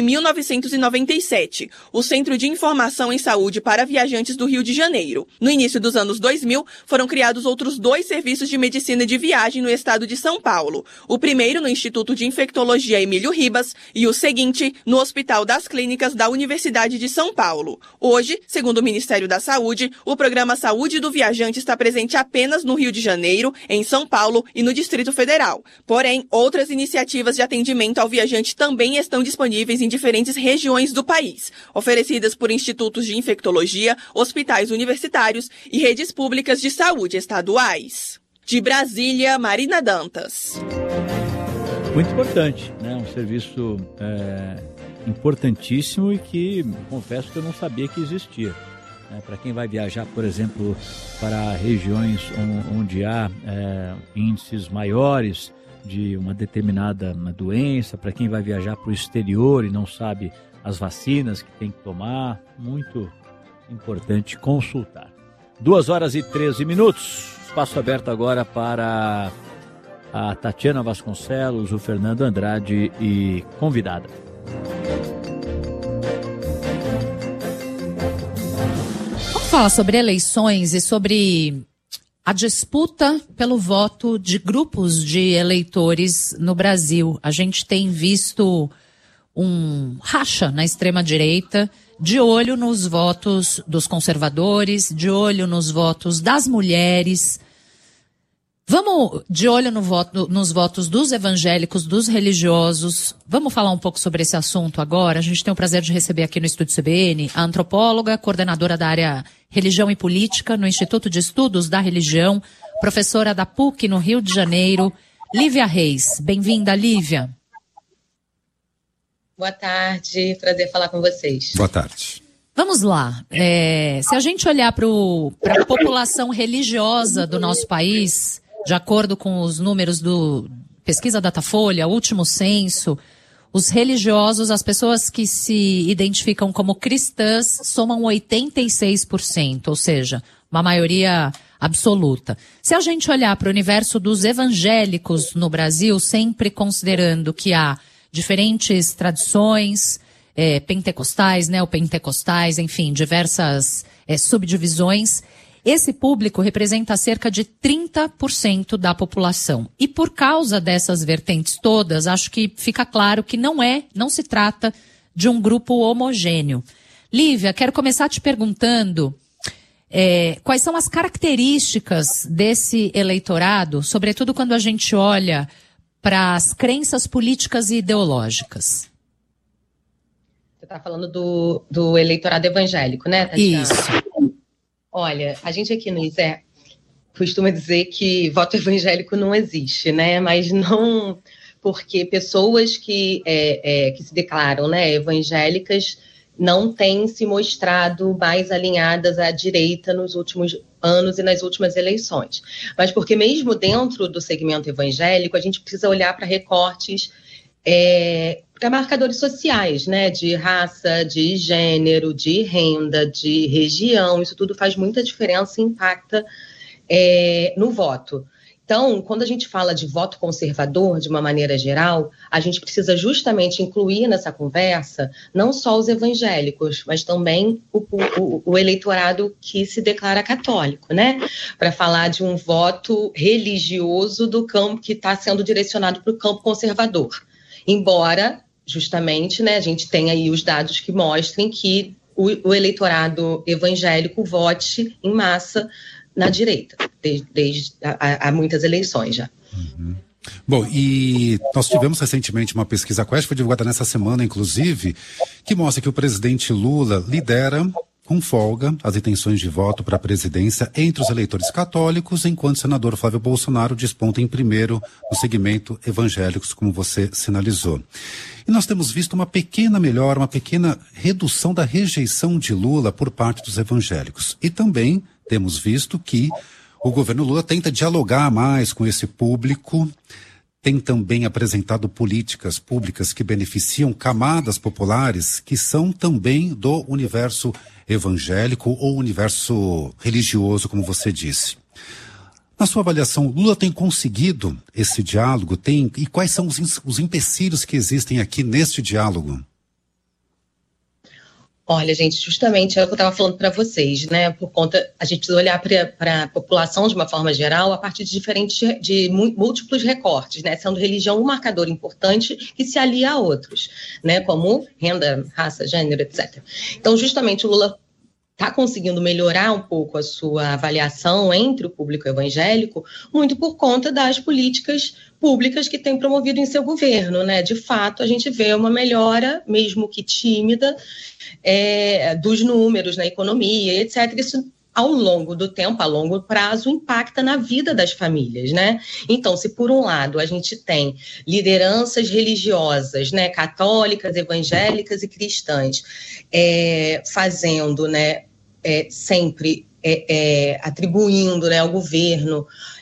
1997, o Centro de Informação em Saúde para Viajantes do Rio de Janeiro. No início dos anos 2000, foram criados outros 2 serviços de medicina de viagem no estado de São Paulo. O primeiro no Instituto de Infectologia Emílio Ribas e o seguinte no Hospital das Clínicas da Universidade de São Paulo. Hoje, segundo o Ministério da Saúde, o programa Saúde do Viajante está presente apenas no Rio de Janeiro, em São Paulo e no Distrito Federal. Porém, outras iniciativas de atendimento ao viajante também estão disponíveis em diferentes regiões do país, oferecidas por institutos de infectologia, hospitais universitários e redes públicas de saúde estaduais. De Brasília, Marina Dantas. Muito importante, né? Um serviço importantíssimo e que, confesso que eu não sabia que existia. Para quem vai viajar, por exemplo, para regiões onde há índices maiores de uma determinada doença, para quem vai viajar para o exterior e não sabe as vacinas que tem que tomar, muito importante consultar. 2h13. Espaço aberto agora para a Tatiana Vasconcelos, o Fernando Andrade e convidada. Fala sobre eleições e sobre a disputa pelo voto de grupos de eleitores no Brasil. A gente tem visto um racha na extrema-direita, de olho nos votos dos conservadores, de olho nos votos das mulheres. Vamos de olho nos votos dos evangélicos, dos religiosos. Vamos falar um pouco sobre esse assunto agora. A gente tem o prazer de receber aqui no Estúdio CBN a antropóloga, coordenadora da área Religião e Política no Instituto de Estudos da Religião, professora da PUC no Rio de Janeiro, Lívia Reis. Bem-vinda, Lívia. Boa tarde, prazer falar com vocês. Boa tarde. Vamos lá. Se a gente olhar para a população religiosa do nosso país, de acordo com os números do Pesquisa Datafolha, último censo, os religiosos, as pessoas que se identificam como cristãs, somam 86%, ou seja, uma maioria absoluta. Se a gente olhar para o universo dos evangélicos no Brasil, sempre considerando que há diferentes tradições, pentecostais, neopentecostais, enfim, diversas subdivisões, esse público representa cerca de 30% da população. E por causa dessas vertentes todas, acho que fica claro que não se trata de um grupo homogêneo. Lívia, quero começar te perguntando quais são as características desse eleitorado, sobretudo quando a gente olha para as crenças políticas e ideológicas. Você está falando do eleitorado evangélico, né, Tatiana? Isso. Olha, a gente aqui no ISE costuma dizer que voto evangélico não existe, né? Mas não porque pessoas que se declaram, né, evangélicas não têm se mostrado mais alinhadas à direita nos últimos anos e nas últimas eleições. Mas porque mesmo dentro do segmento evangélico, a gente precisa olhar para recortes, para marcadores sociais, né, de raça, de gênero, de renda, de região, isso tudo faz muita diferença e impacta no voto. Então, quando a gente fala de voto conservador, de uma maneira geral, a gente precisa justamente incluir nessa conversa não só os evangélicos, mas também o eleitorado que se declara católico, né? Para falar de um voto religioso do campo que está sendo direcionado para o campo conservador. Embora, justamente, né, a gente tenha aí os dados que mostrem que o eleitorado evangélico vote em massa na direita, desde há muitas eleições já. Uhum. Bom, e nós tivemos recentemente uma pesquisa Quest, foi divulgada nessa semana, inclusive, que mostra que o presidente Lula lidera com folga as intenções de voto para a presidência entre os eleitores católicos, enquanto o senador Flávio Bolsonaro desponta em primeiro no segmento evangélicos, como você sinalizou. E nós temos visto uma pequena melhora, uma pequena redução da rejeição de Lula por parte dos evangélicos. E também temos visto que o governo Lula tenta dialogar mais com esse público, tem também apresentado políticas públicas que beneficiam camadas populares que são também do universo evangélico ou universo religioso, como você disse. Na sua avaliação, Lula tem conseguido esse diálogo? E quais são os empecilhos que existem aqui neste diálogo? Olha, gente, justamente é o que eu estava falando para vocês, né? Por conta, a gente precisa olhar para a população de uma forma geral a partir de múltiplos recortes, né? Sendo religião um marcador importante que se alia a outros, né? Como renda, raça, gênero, etc. Então, justamente, o Lula está conseguindo melhorar um pouco a sua avaliação entre o público evangélico, muito por conta das políticas públicas que tem promovido em seu governo, né? De fato, a gente vê uma melhora, mesmo que tímida, dos números na economia, etc. Isso, ao longo do tempo, a longo prazo, impacta na vida das famílias, né? Então, se por um lado a gente tem lideranças religiosas, né, católicas, evangélicas e cristãs, fazendo, né, sempre atribuindo, né, ao governo,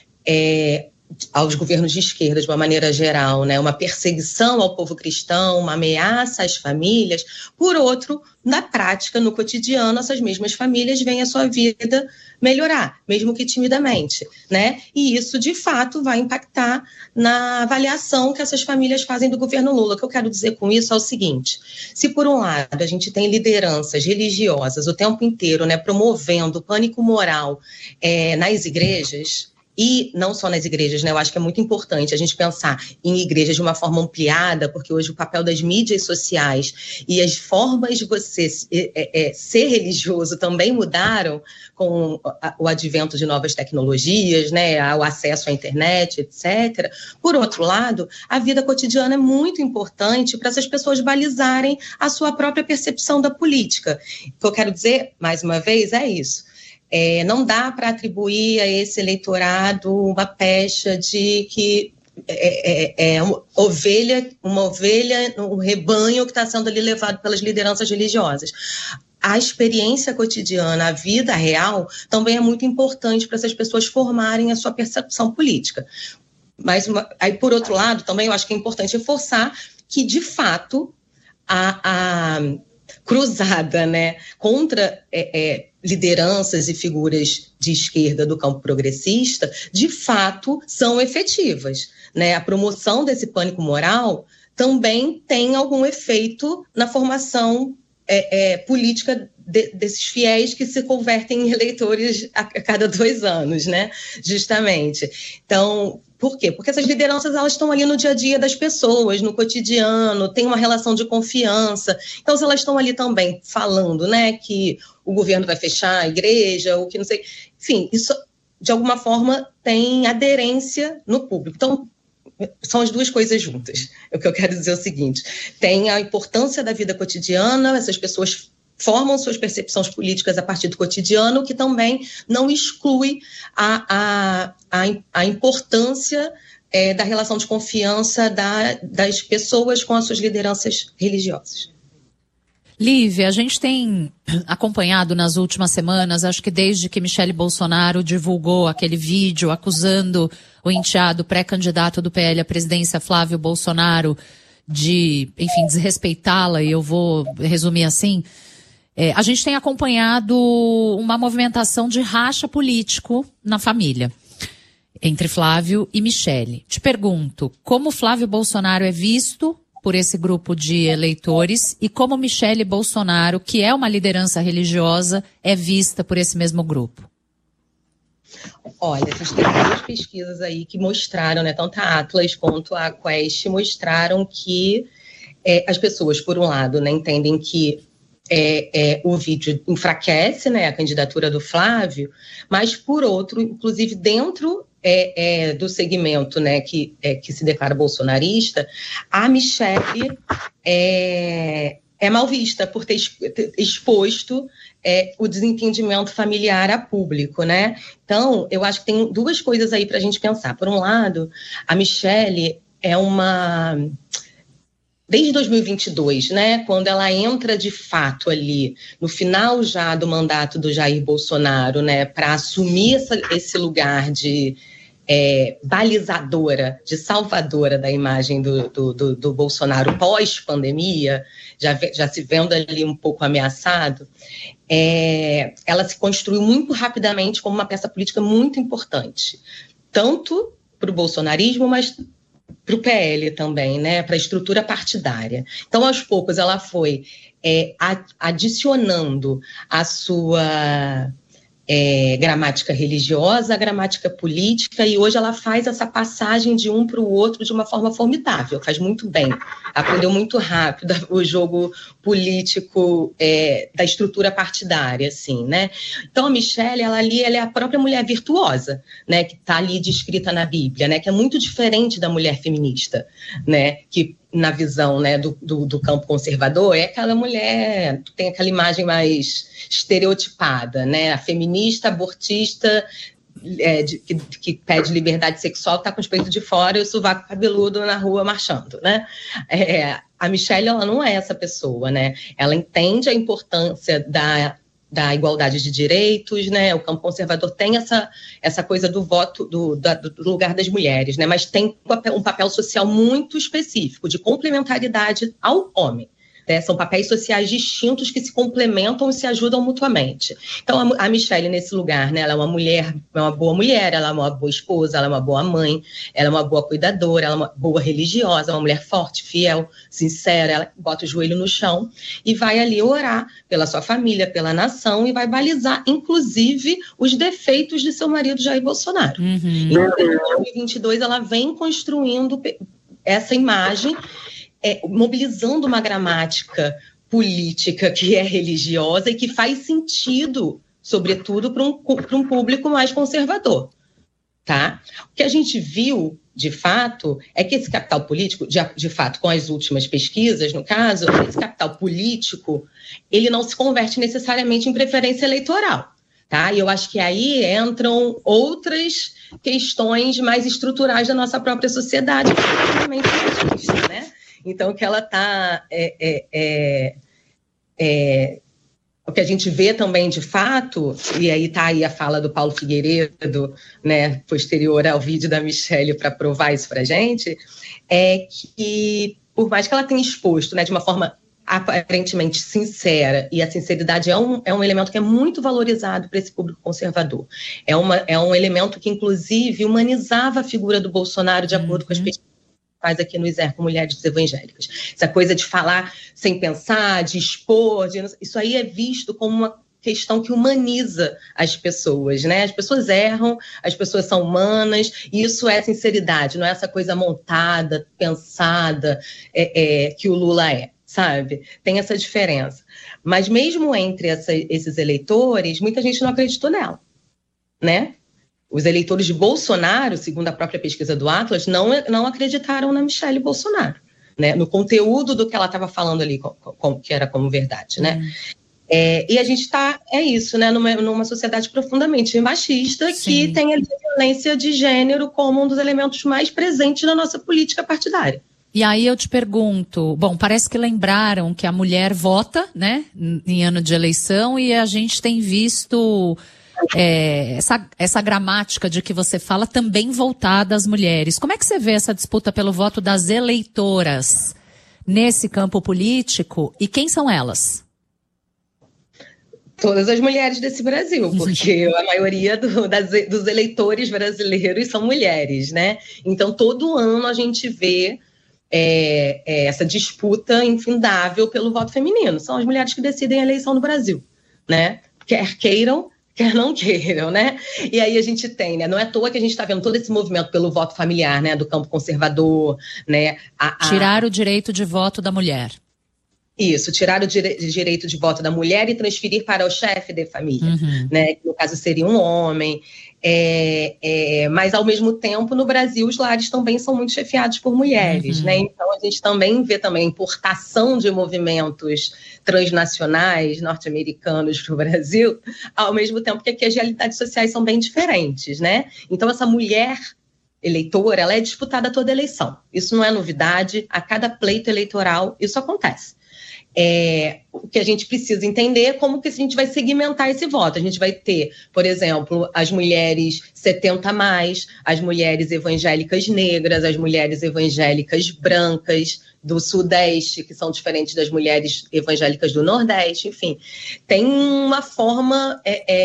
aos governos de esquerda, de uma maneira geral, né, uma perseguição ao povo cristão, uma ameaça às famílias. Por outro, na prática, no cotidiano, essas mesmas famílias veem a sua vida melhorar, mesmo que timidamente, né? E isso, de fato, vai impactar na avaliação que essas famílias fazem do governo Lula. O que eu quero dizer com isso é o seguinte: se por um lado a gente tem lideranças religiosas o tempo inteiro, né, promovendo pânico moral nas igrejas, e não só nas igrejas, né? Eu acho que é muito importante a gente pensar em igrejas de uma forma ampliada, porque hoje o papel das mídias sociais e as formas de você ser religioso também mudaram com o advento de novas tecnologias, né? O acesso à internet, etc. Por outro lado, a vida cotidiana é muito importante para essas pessoas balizarem a sua própria percepção da política. O que eu quero dizer, mais uma vez, é isso. Não dá para atribuir a esse eleitorado uma pecha de que uma ovelha, um rebanho que está sendo ali levado pelas lideranças religiosas. A experiência cotidiana, a vida real, também é muito importante para essas pessoas formarem a sua percepção política. Mas, aí, por outro lado, também eu acho que é importante reforçar que, de fato, a cruzada, né, contra lideranças e figuras de esquerda do campo progressista, de fato, são efetivas, né? A promoção desse pânico moral também tem algum efeito na formação política desses fiéis que se convertem em eleitores a cada 2 anos, né? Justamente. Então, por quê? Porque essas lideranças, elas estão ali no dia a dia das pessoas, no cotidiano, tem uma relação de confiança. Então, se elas estão ali também falando, né, que o governo vai fechar a igreja, ou que não sei... Enfim, isso, de alguma forma, tem aderência no público. Então, são as duas coisas juntas. O que eu quero dizer é o seguinte: tem a importância da vida cotidiana, essas pessoas formam suas percepções políticas a partir do cotidiano, que também não exclui a importância da relação de confiança das pessoas com as suas lideranças religiosas. Lívia, a gente tem acompanhado nas últimas semanas, acho que desde que Michele Bolsonaro divulgou aquele vídeo acusando o enteado pré-candidato do PL à presidência, Flávio Bolsonaro, de, enfim, desrespeitá-la, e eu vou resumir assim. A gente tem acompanhado uma movimentação de racha político na família. entre Flávio e Michele. Te pergunto, como Flávio Bolsonaro é visto por esse grupo de eleitores e como Michele Bolsonaro, que é uma liderança religiosa, é vista por esse mesmo grupo? Olha, a gente tem duas pesquisas aí que mostraram, né, tanto a Atlas quanto a Quest mostraram que as pessoas, por um lado, né, entendem que o vídeo enfraquece, né, a candidatura do Flávio, mas, por outro, inclusive dentro do segmento, né, que se declara bolsonarista, a Michele é mal vista por ter exposto o desentendimento familiar a público, né? Então, eu acho que tem duas coisas aí para a gente pensar. Por um lado, a Michele desde 2022, né, quando ela entra de fato ali, no final já do mandato do Jair Bolsonaro, né, para assumir esse lugar de balizadora, de salvadora da imagem do Bolsonaro pós-pandemia, já se vendo ali um pouco ameaçado, ela se construiu muito rapidamente como uma peça política muito importante, tanto para o bolsonarismo, mas para o PL também, né, para a estrutura partidária. Então, aos poucos, ela foi adicionando a sua gramática religiosa, a gramática política, e hoje ela faz essa passagem de um para o outro de uma forma formidável, faz muito bem, aprendeu muito rápido o jogo político da estrutura partidária, assim, né? Então a Michele, ela é a própria mulher virtuosa, né, que está ali descrita na Bíblia, né, que é muito diferente da mulher feminista, né, que na visão, né, do campo conservador, é aquela mulher que tem aquela imagem mais estereotipada, né, a feminista, abortista, que pede liberdade sexual, está com os peitos de fora e o sovaco cabeludo na rua marchando, né? A Michele, ela não é essa pessoa, né? Ela entende a importância da igualdade de direitos, né? O campo conservador tem essa coisa do voto, do lugar das mulheres, né? Mas tem um papel social muito específico, de complementaridade ao homem. Né? São papéis sociais distintos que se complementam e se ajudam mutuamente. Então, a Michele, nesse lugar, né? Ela é uma boa mulher, ela é uma boa esposa, ela é uma boa mãe, ela é uma boa cuidadora, ela é uma boa religiosa, uma mulher forte, fiel, sincera, ela bota o joelho no chão e vai ali orar pela sua família, pela nação, e vai balizar, inclusive, os defeitos de seu marido Jair Bolsonaro. Uhum. Em 2022, ela vem construindo essa imagem, mobilizando uma gramática política que é religiosa e que faz sentido, sobretudo, para um público mais conservador. Tá? O que a gente viu, de fato, é que esse capital político, de fato, com as últimas pesquisas, no caso, esse capital político, ele não se converte necessariamente em preferência eleitoral. Tá? E eu acho que aí entram outras questões mais estruturais da nossa própria sociedade, principalmente machista, né? Então, que ela está... o que a gente vê também, de fato, e aí está aí a fala do Paulo Figueiredo, né, posterior ao vídeo da Michele para provar isso para a gente, é que, por mais que ela tenha exposto, né, de uma forma aparentemente sincera, e a sinceridade é um elemento que é muito valorizado para esse público conservador. É um elemento que, inclusive, humanizava a figura do Bolsonaro de acordo com as pesquisas faz aqui no ISER com mulheres evangélicas. Essa coisa de falar sem pensar, de expor, isso aí é visto como uma questão que humaniza as pessoas, né? As pessoas erram, as pessoas são humanas, e isso é sinceridade, não é essa coisa montada, pensada, que o Lula é, sabe? Tem essa diferença. Mas mesmo entre esses eleitores, muita gente não acreditou nela, né? Os eleitores de Bolsonaro, segundo a própria pesquisa do Atlas, não acreditaram na Michele Bolsonaro, né? No conteúdo do que ela estava falando ali, que era como verdade, né? E a gente está, isso, né? Numa sociedade profundamente machista. Sim. Que tem a violência de gênero como um dos elementos mais presentes na nossa política partidária. E aí eu te pergunto, bom, parece que lembraram que a mulher vota, né, em ano de eleição, e a gente tem visto... essa gramática de que você fala também voltada às mulheres. Como é que você vê essa disputa pelo voto das eleitoras nesse campo político e quem são elas? Todas as mulheres desse Brasil, porque a maioria dos eleitores brasileiros são mulheres, né? Então, todo ano a gente vê essa disputa infindável pelo voto feminino. São as mulheres que decidem a eleição no Brasil, né? Quer queiram, quer não queiram, né? E aí a gente tem, né? Não é à toa que a gente está vendo todo esse movimento pelo voto familiar, né? Do campo conservador, né? Tirar o direito de voto da mulher. Isso, tirar o direito de voto da mulher e transferir para o chefe de família, né? Que no caso seria um homem. Mas, ao mesmo tempo, no Brasil, os lares também são muito chefiados por mulheres, né? Então, a gente também vê a importação de movimentos transnacionais norte-americanos para o Brasil, ao mesmo tempo que aqui as realidades sociais são bem diferentes, né? Então, essa mulher eleitora, ela é disputada a toda eleição. Isso não é novidade, a cada pleito eleitoral isso acontece. O que a gente precisa entender é como que a gente vai segmentar esse voto. A gente vai ter, por exemplo, as mulheres 70+, as mulheres evangélicas negras, as mulheres evangélicas brancas do Sudeste, que são diferentes das mulheres evangélicas do Nordeste, enfim. Tem uma forma,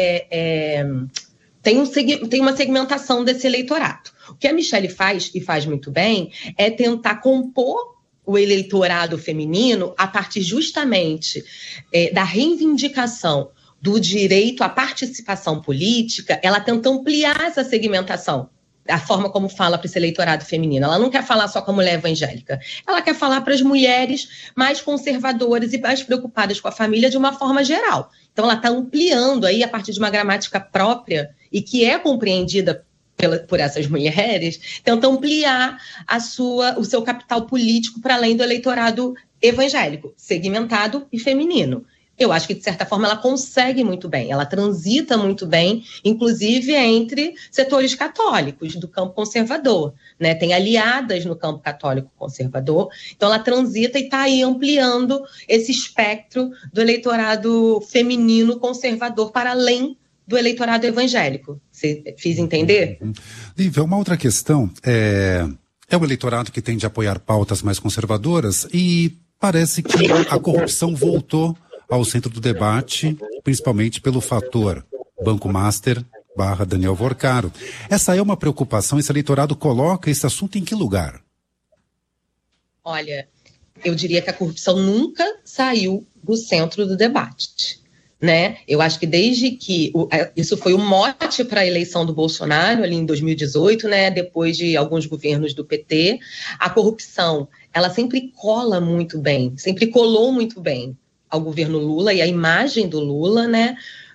tem uma segmentação desse eleitorado. O que a Michelle faz, e faz muito bem, é tentar compor o eleitorado feminino a partir justamente da reivindicação do direito à participação política. Ela tenta ampliar essa segmentação, a forma como fala para esse eleitorado feminino. Ela não quer falar só com a mulher evangélica, ela quer falar para as mulheres mais conservadoras e mais preocupadas com a família de uma forma geral. Então ela está ampliando aí a partir de uma gramática própria e que é compreendida por essas mulheres, tenta ampliar o seu capital político para além do eleitorado evangélico, segmentado e feminino. Eu acho que, de certa forma, ela consegue muito bem, ela transita muito bem, inclusive entre setores católicos do campo conservador, né? Tem aliadas no campo católico conservador, então ela transita e está aí ampliando esse espectro do eleitorado feminino conservador para além do eleitorado evangélico. Você fiz entender? Lívia, uma outra questão é o eleitorado que tende a apoiar pautas mais conservadoras e parece que a corrupção voltou ao centro do debate, principalmente pelo fator Banco Master / Daniel Vorcaro. Essa é uma preocupação? Esse eleitorado coloca esse assunto em que lugar? Olha, eu diria que a corrupção nunca saiu do centro do debate, né? Eu acho que desde que isso foi o mote para a eleição do Bolsonaro ali em 2018, né? Depois de alguns governos do PT, a corrupção ela sempre cola muito bem, sempre colou muito bem ao governo Lula e a imagem do Lula, né?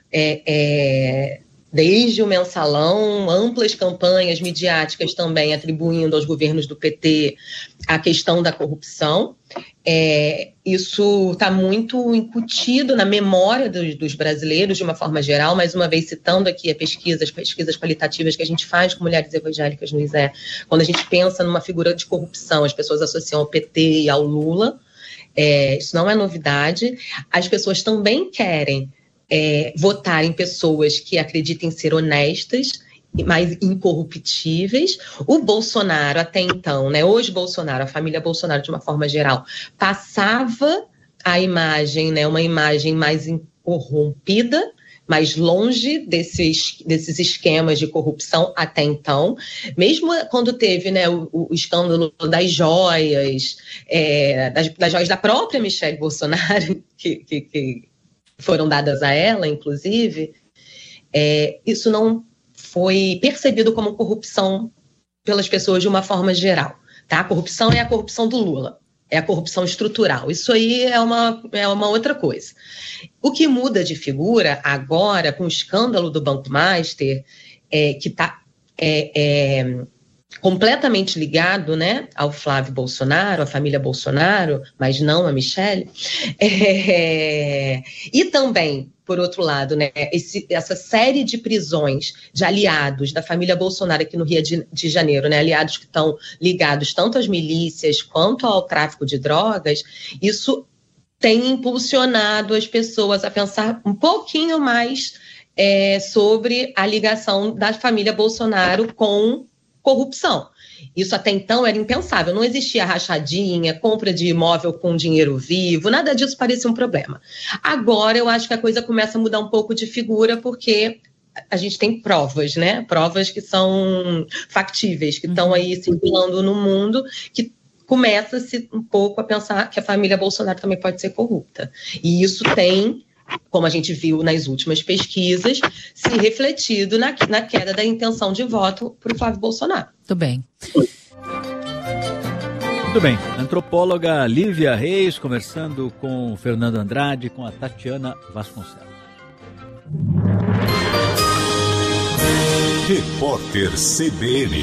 Desde o mensalão, amplas campanhas midiáticas também atribuindo aos governos do PT a questão da corrupção. Isso está muito incutido na memória dos brasileiros de uma forma geral, mais uma vez citando aqui as pesquisas qualitativas que a gente faz com mulheres evangélicas no ISE. Quando a gente pensa numa figura de corrupção, as pessoas associam ao PT e ao Lula. Isso não é novidade. As pessoas também querem votar em pessoas que acreditem ser honestas, mais incorruptíveis. O Bolsonaro, até então, né, hoje Bolsonaro, a família Bolsonaro, de uma forma geral, passava a imagem, né, uma imagem mais corrompida, mais longe desses esquemas de corrupção até então. Mesmo quando teve, né, o escândalo das joias, das joias da própria Michelle Bolsonaro, que foram dadas a ela, inclusive, isso não foi percebido como corrupção pelas pessoas de uma forma geral. Tá? A corrupção é a corrupção do Lula, é a corrupção estrutural. Isso aí é uma outra coisa. O que muda de figura agora, com o escândalo do Banco Master, que está completamente ligado, né, ao Flávio Bolsonaro, à família Bolsonaro, mas não a Michelle, e também, por outro lado, né, essa série de prisões de aliados da família Bolsonaro aqui no Rio de Janeiro, né, aliados que estão ligados tanto às milícias quanto ao tráfico de drogas, isso tem impulsionado as pessoas a pensar um pouquinho mais sobre a ligação da família Bolsonaro com corrupção. Isso até então era impensável, não existia rachadinha, compra de imóvel com dinheiro vivo, nada disso parecia um problema. Agora eu acho que a coisa começa a mudar um pouco de figura, porque a gente tem provas, né? Provas que são factíveis, que estão aí circulando no mundo, que começa-se um pouco a pensar que a família Bolsonaro também pode ser corrupta. E isso tem, como a gente viu nas últimas pesquisas, se refletido na queda da intenção de voto para o Flávio Bolsonaro. Muito bem. Muito bem. Antropóloga Lívia Reis conversando com o Fernando Andrade, com a Tatiana Vasconcelos. Repórter CBN.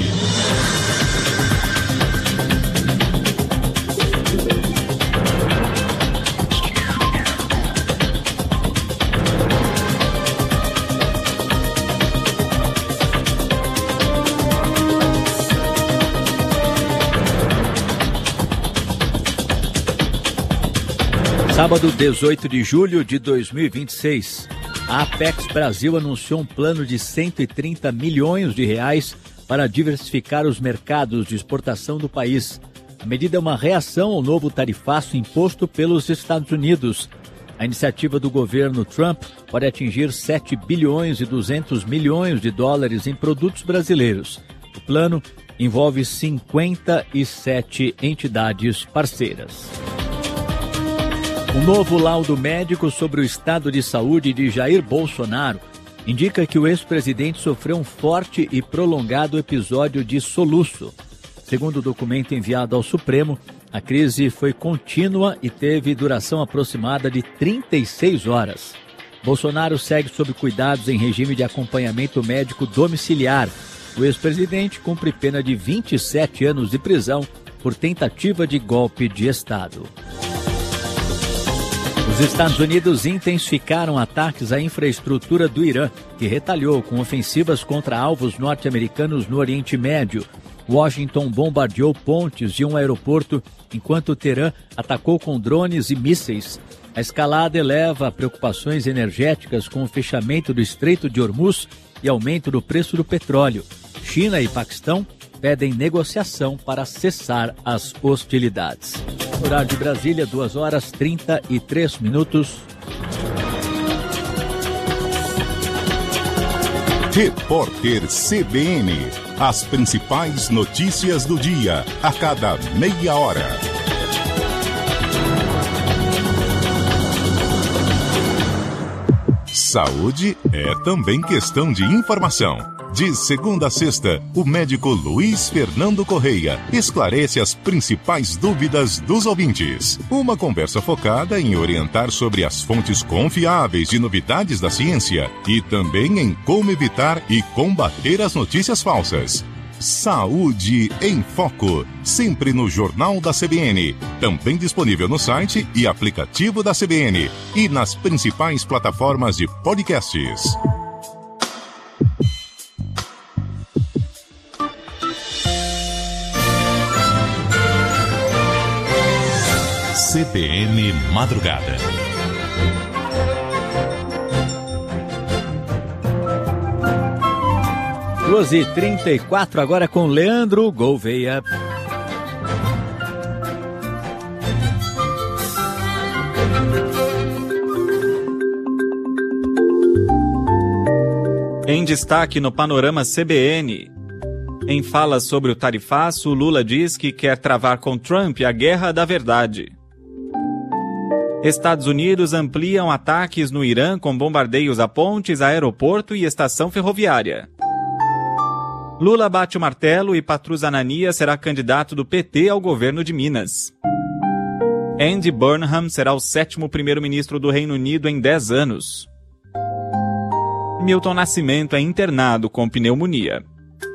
Sábado, 18 de julho de 2026. A Apex Brasil anunciou um plano de 130 milhões de reais para diversificar os mercados de exportação do país. A medida é uma reação ao novo tarifaço imposto pelos Estados Unidos. A iniciativa do governo Trump pode atingir 7 bilhões e 200 milhões de dólares em produtos brasileiros. O plano envolve 57 entidades parceiras. Um novo laudo médico sobre o estado de saúde de Jair Bolsonaro indica que o ex-presidente sofreu um forte e prolongado episódio de soluço. Segundo o documento enviado ao Supremo, a crise foi contínua e teve duração aproximada de 36 horas. Bolsonaro segue sob cuidados em regime de acompanhamento médico domiciliar. O ex-presidente cumpre pena de 27 anos de prisão por tentativa de golpe de Estado. Os Estados Unidos intensificaram ataques à infraestrutura do Irã, que retaliou com ofensivas contra alvos norte-americanos no Oriente Médio. Washington bombardeou pontes de um aeroporto, enquanto Teherã atacou com drones e mísseis. A escalada eleva preocupações energéticas com o fechamento do Estreito de Hormuz e aumento do preço do petróleo. China e Paquistão pedem negociação para cessar as hostilidades. Horário de Brasília, 2h33. Repórter CBN. As principais notícias do dia, a cada meia hora. Saúde é também questão de informação. De segunda a sexta, o médico Luiz Fernando Correia esclarece as principais dúvidas dos ouvintes. Uma conversa focada em orientar sobre as fontes confiáveis de novidades da ciência e também em como evitar e combater as notícias falsas. Saúde em Foco, sempre no Jornal da CBN, também disponível no site e aplicativo da CBN e nas principais plataformas de podcasts. CBN Madrugada. Duas e 34 agora com Leandro Gouveia. Em destaque no Panorama CBN. Em fala sobre o tarifaço, Lula diz que quer travar com Trump a guerra da verdade. Estados Unidos ampliam ataques no Irã com bombardeios a pontes, aeroporto e estação ferroviária. Lula bate o martelo e Patrus Ananias será candidato do PT ao governo de Minas. Andy Burnham será o 7º primeiro-ministro do Reino Unido em 10 anos. Milton Nascimento é internado com pneumonia.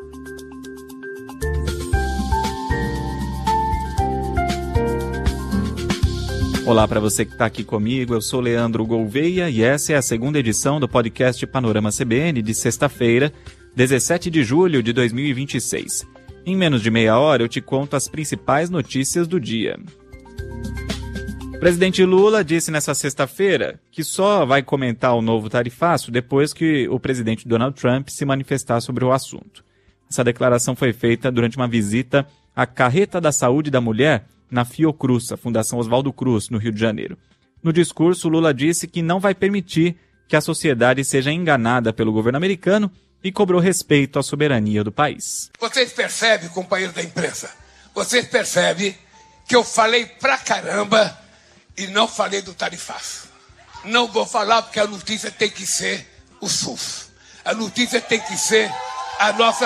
Olá para você que está aqui comigo, eu sou Leandro Gouveia e essa é a segunda edição do podcast Panorama CBN de sexta-feira, 17 de julho de 2026. Em menos de meia hora eu te conto as principais notícias do dia. O presidente Lula disse nessa sexta-feira que só vai comentar o novo tarifaço depois que o presidente Donald Trump se manifestar sobre o assunto. Essa declaração foi feita durante uma visita à Carreta da Saúde da Mulher na Fiocruz, a Fundação Oswaldo Cruz, no Rio de Janeiro. No discurso, Lula disse que não vai permitir que a sociedade seja enganada pelo governo americano e cobrou respeito à soberania do país. Vocês percebem, companheiro da imprensa, vocês percebem que eu falei pra caramba e não falei do tarifaço. Não vou falar porque a notícia tem que ser o SUS. A notícia tem que ser a nossa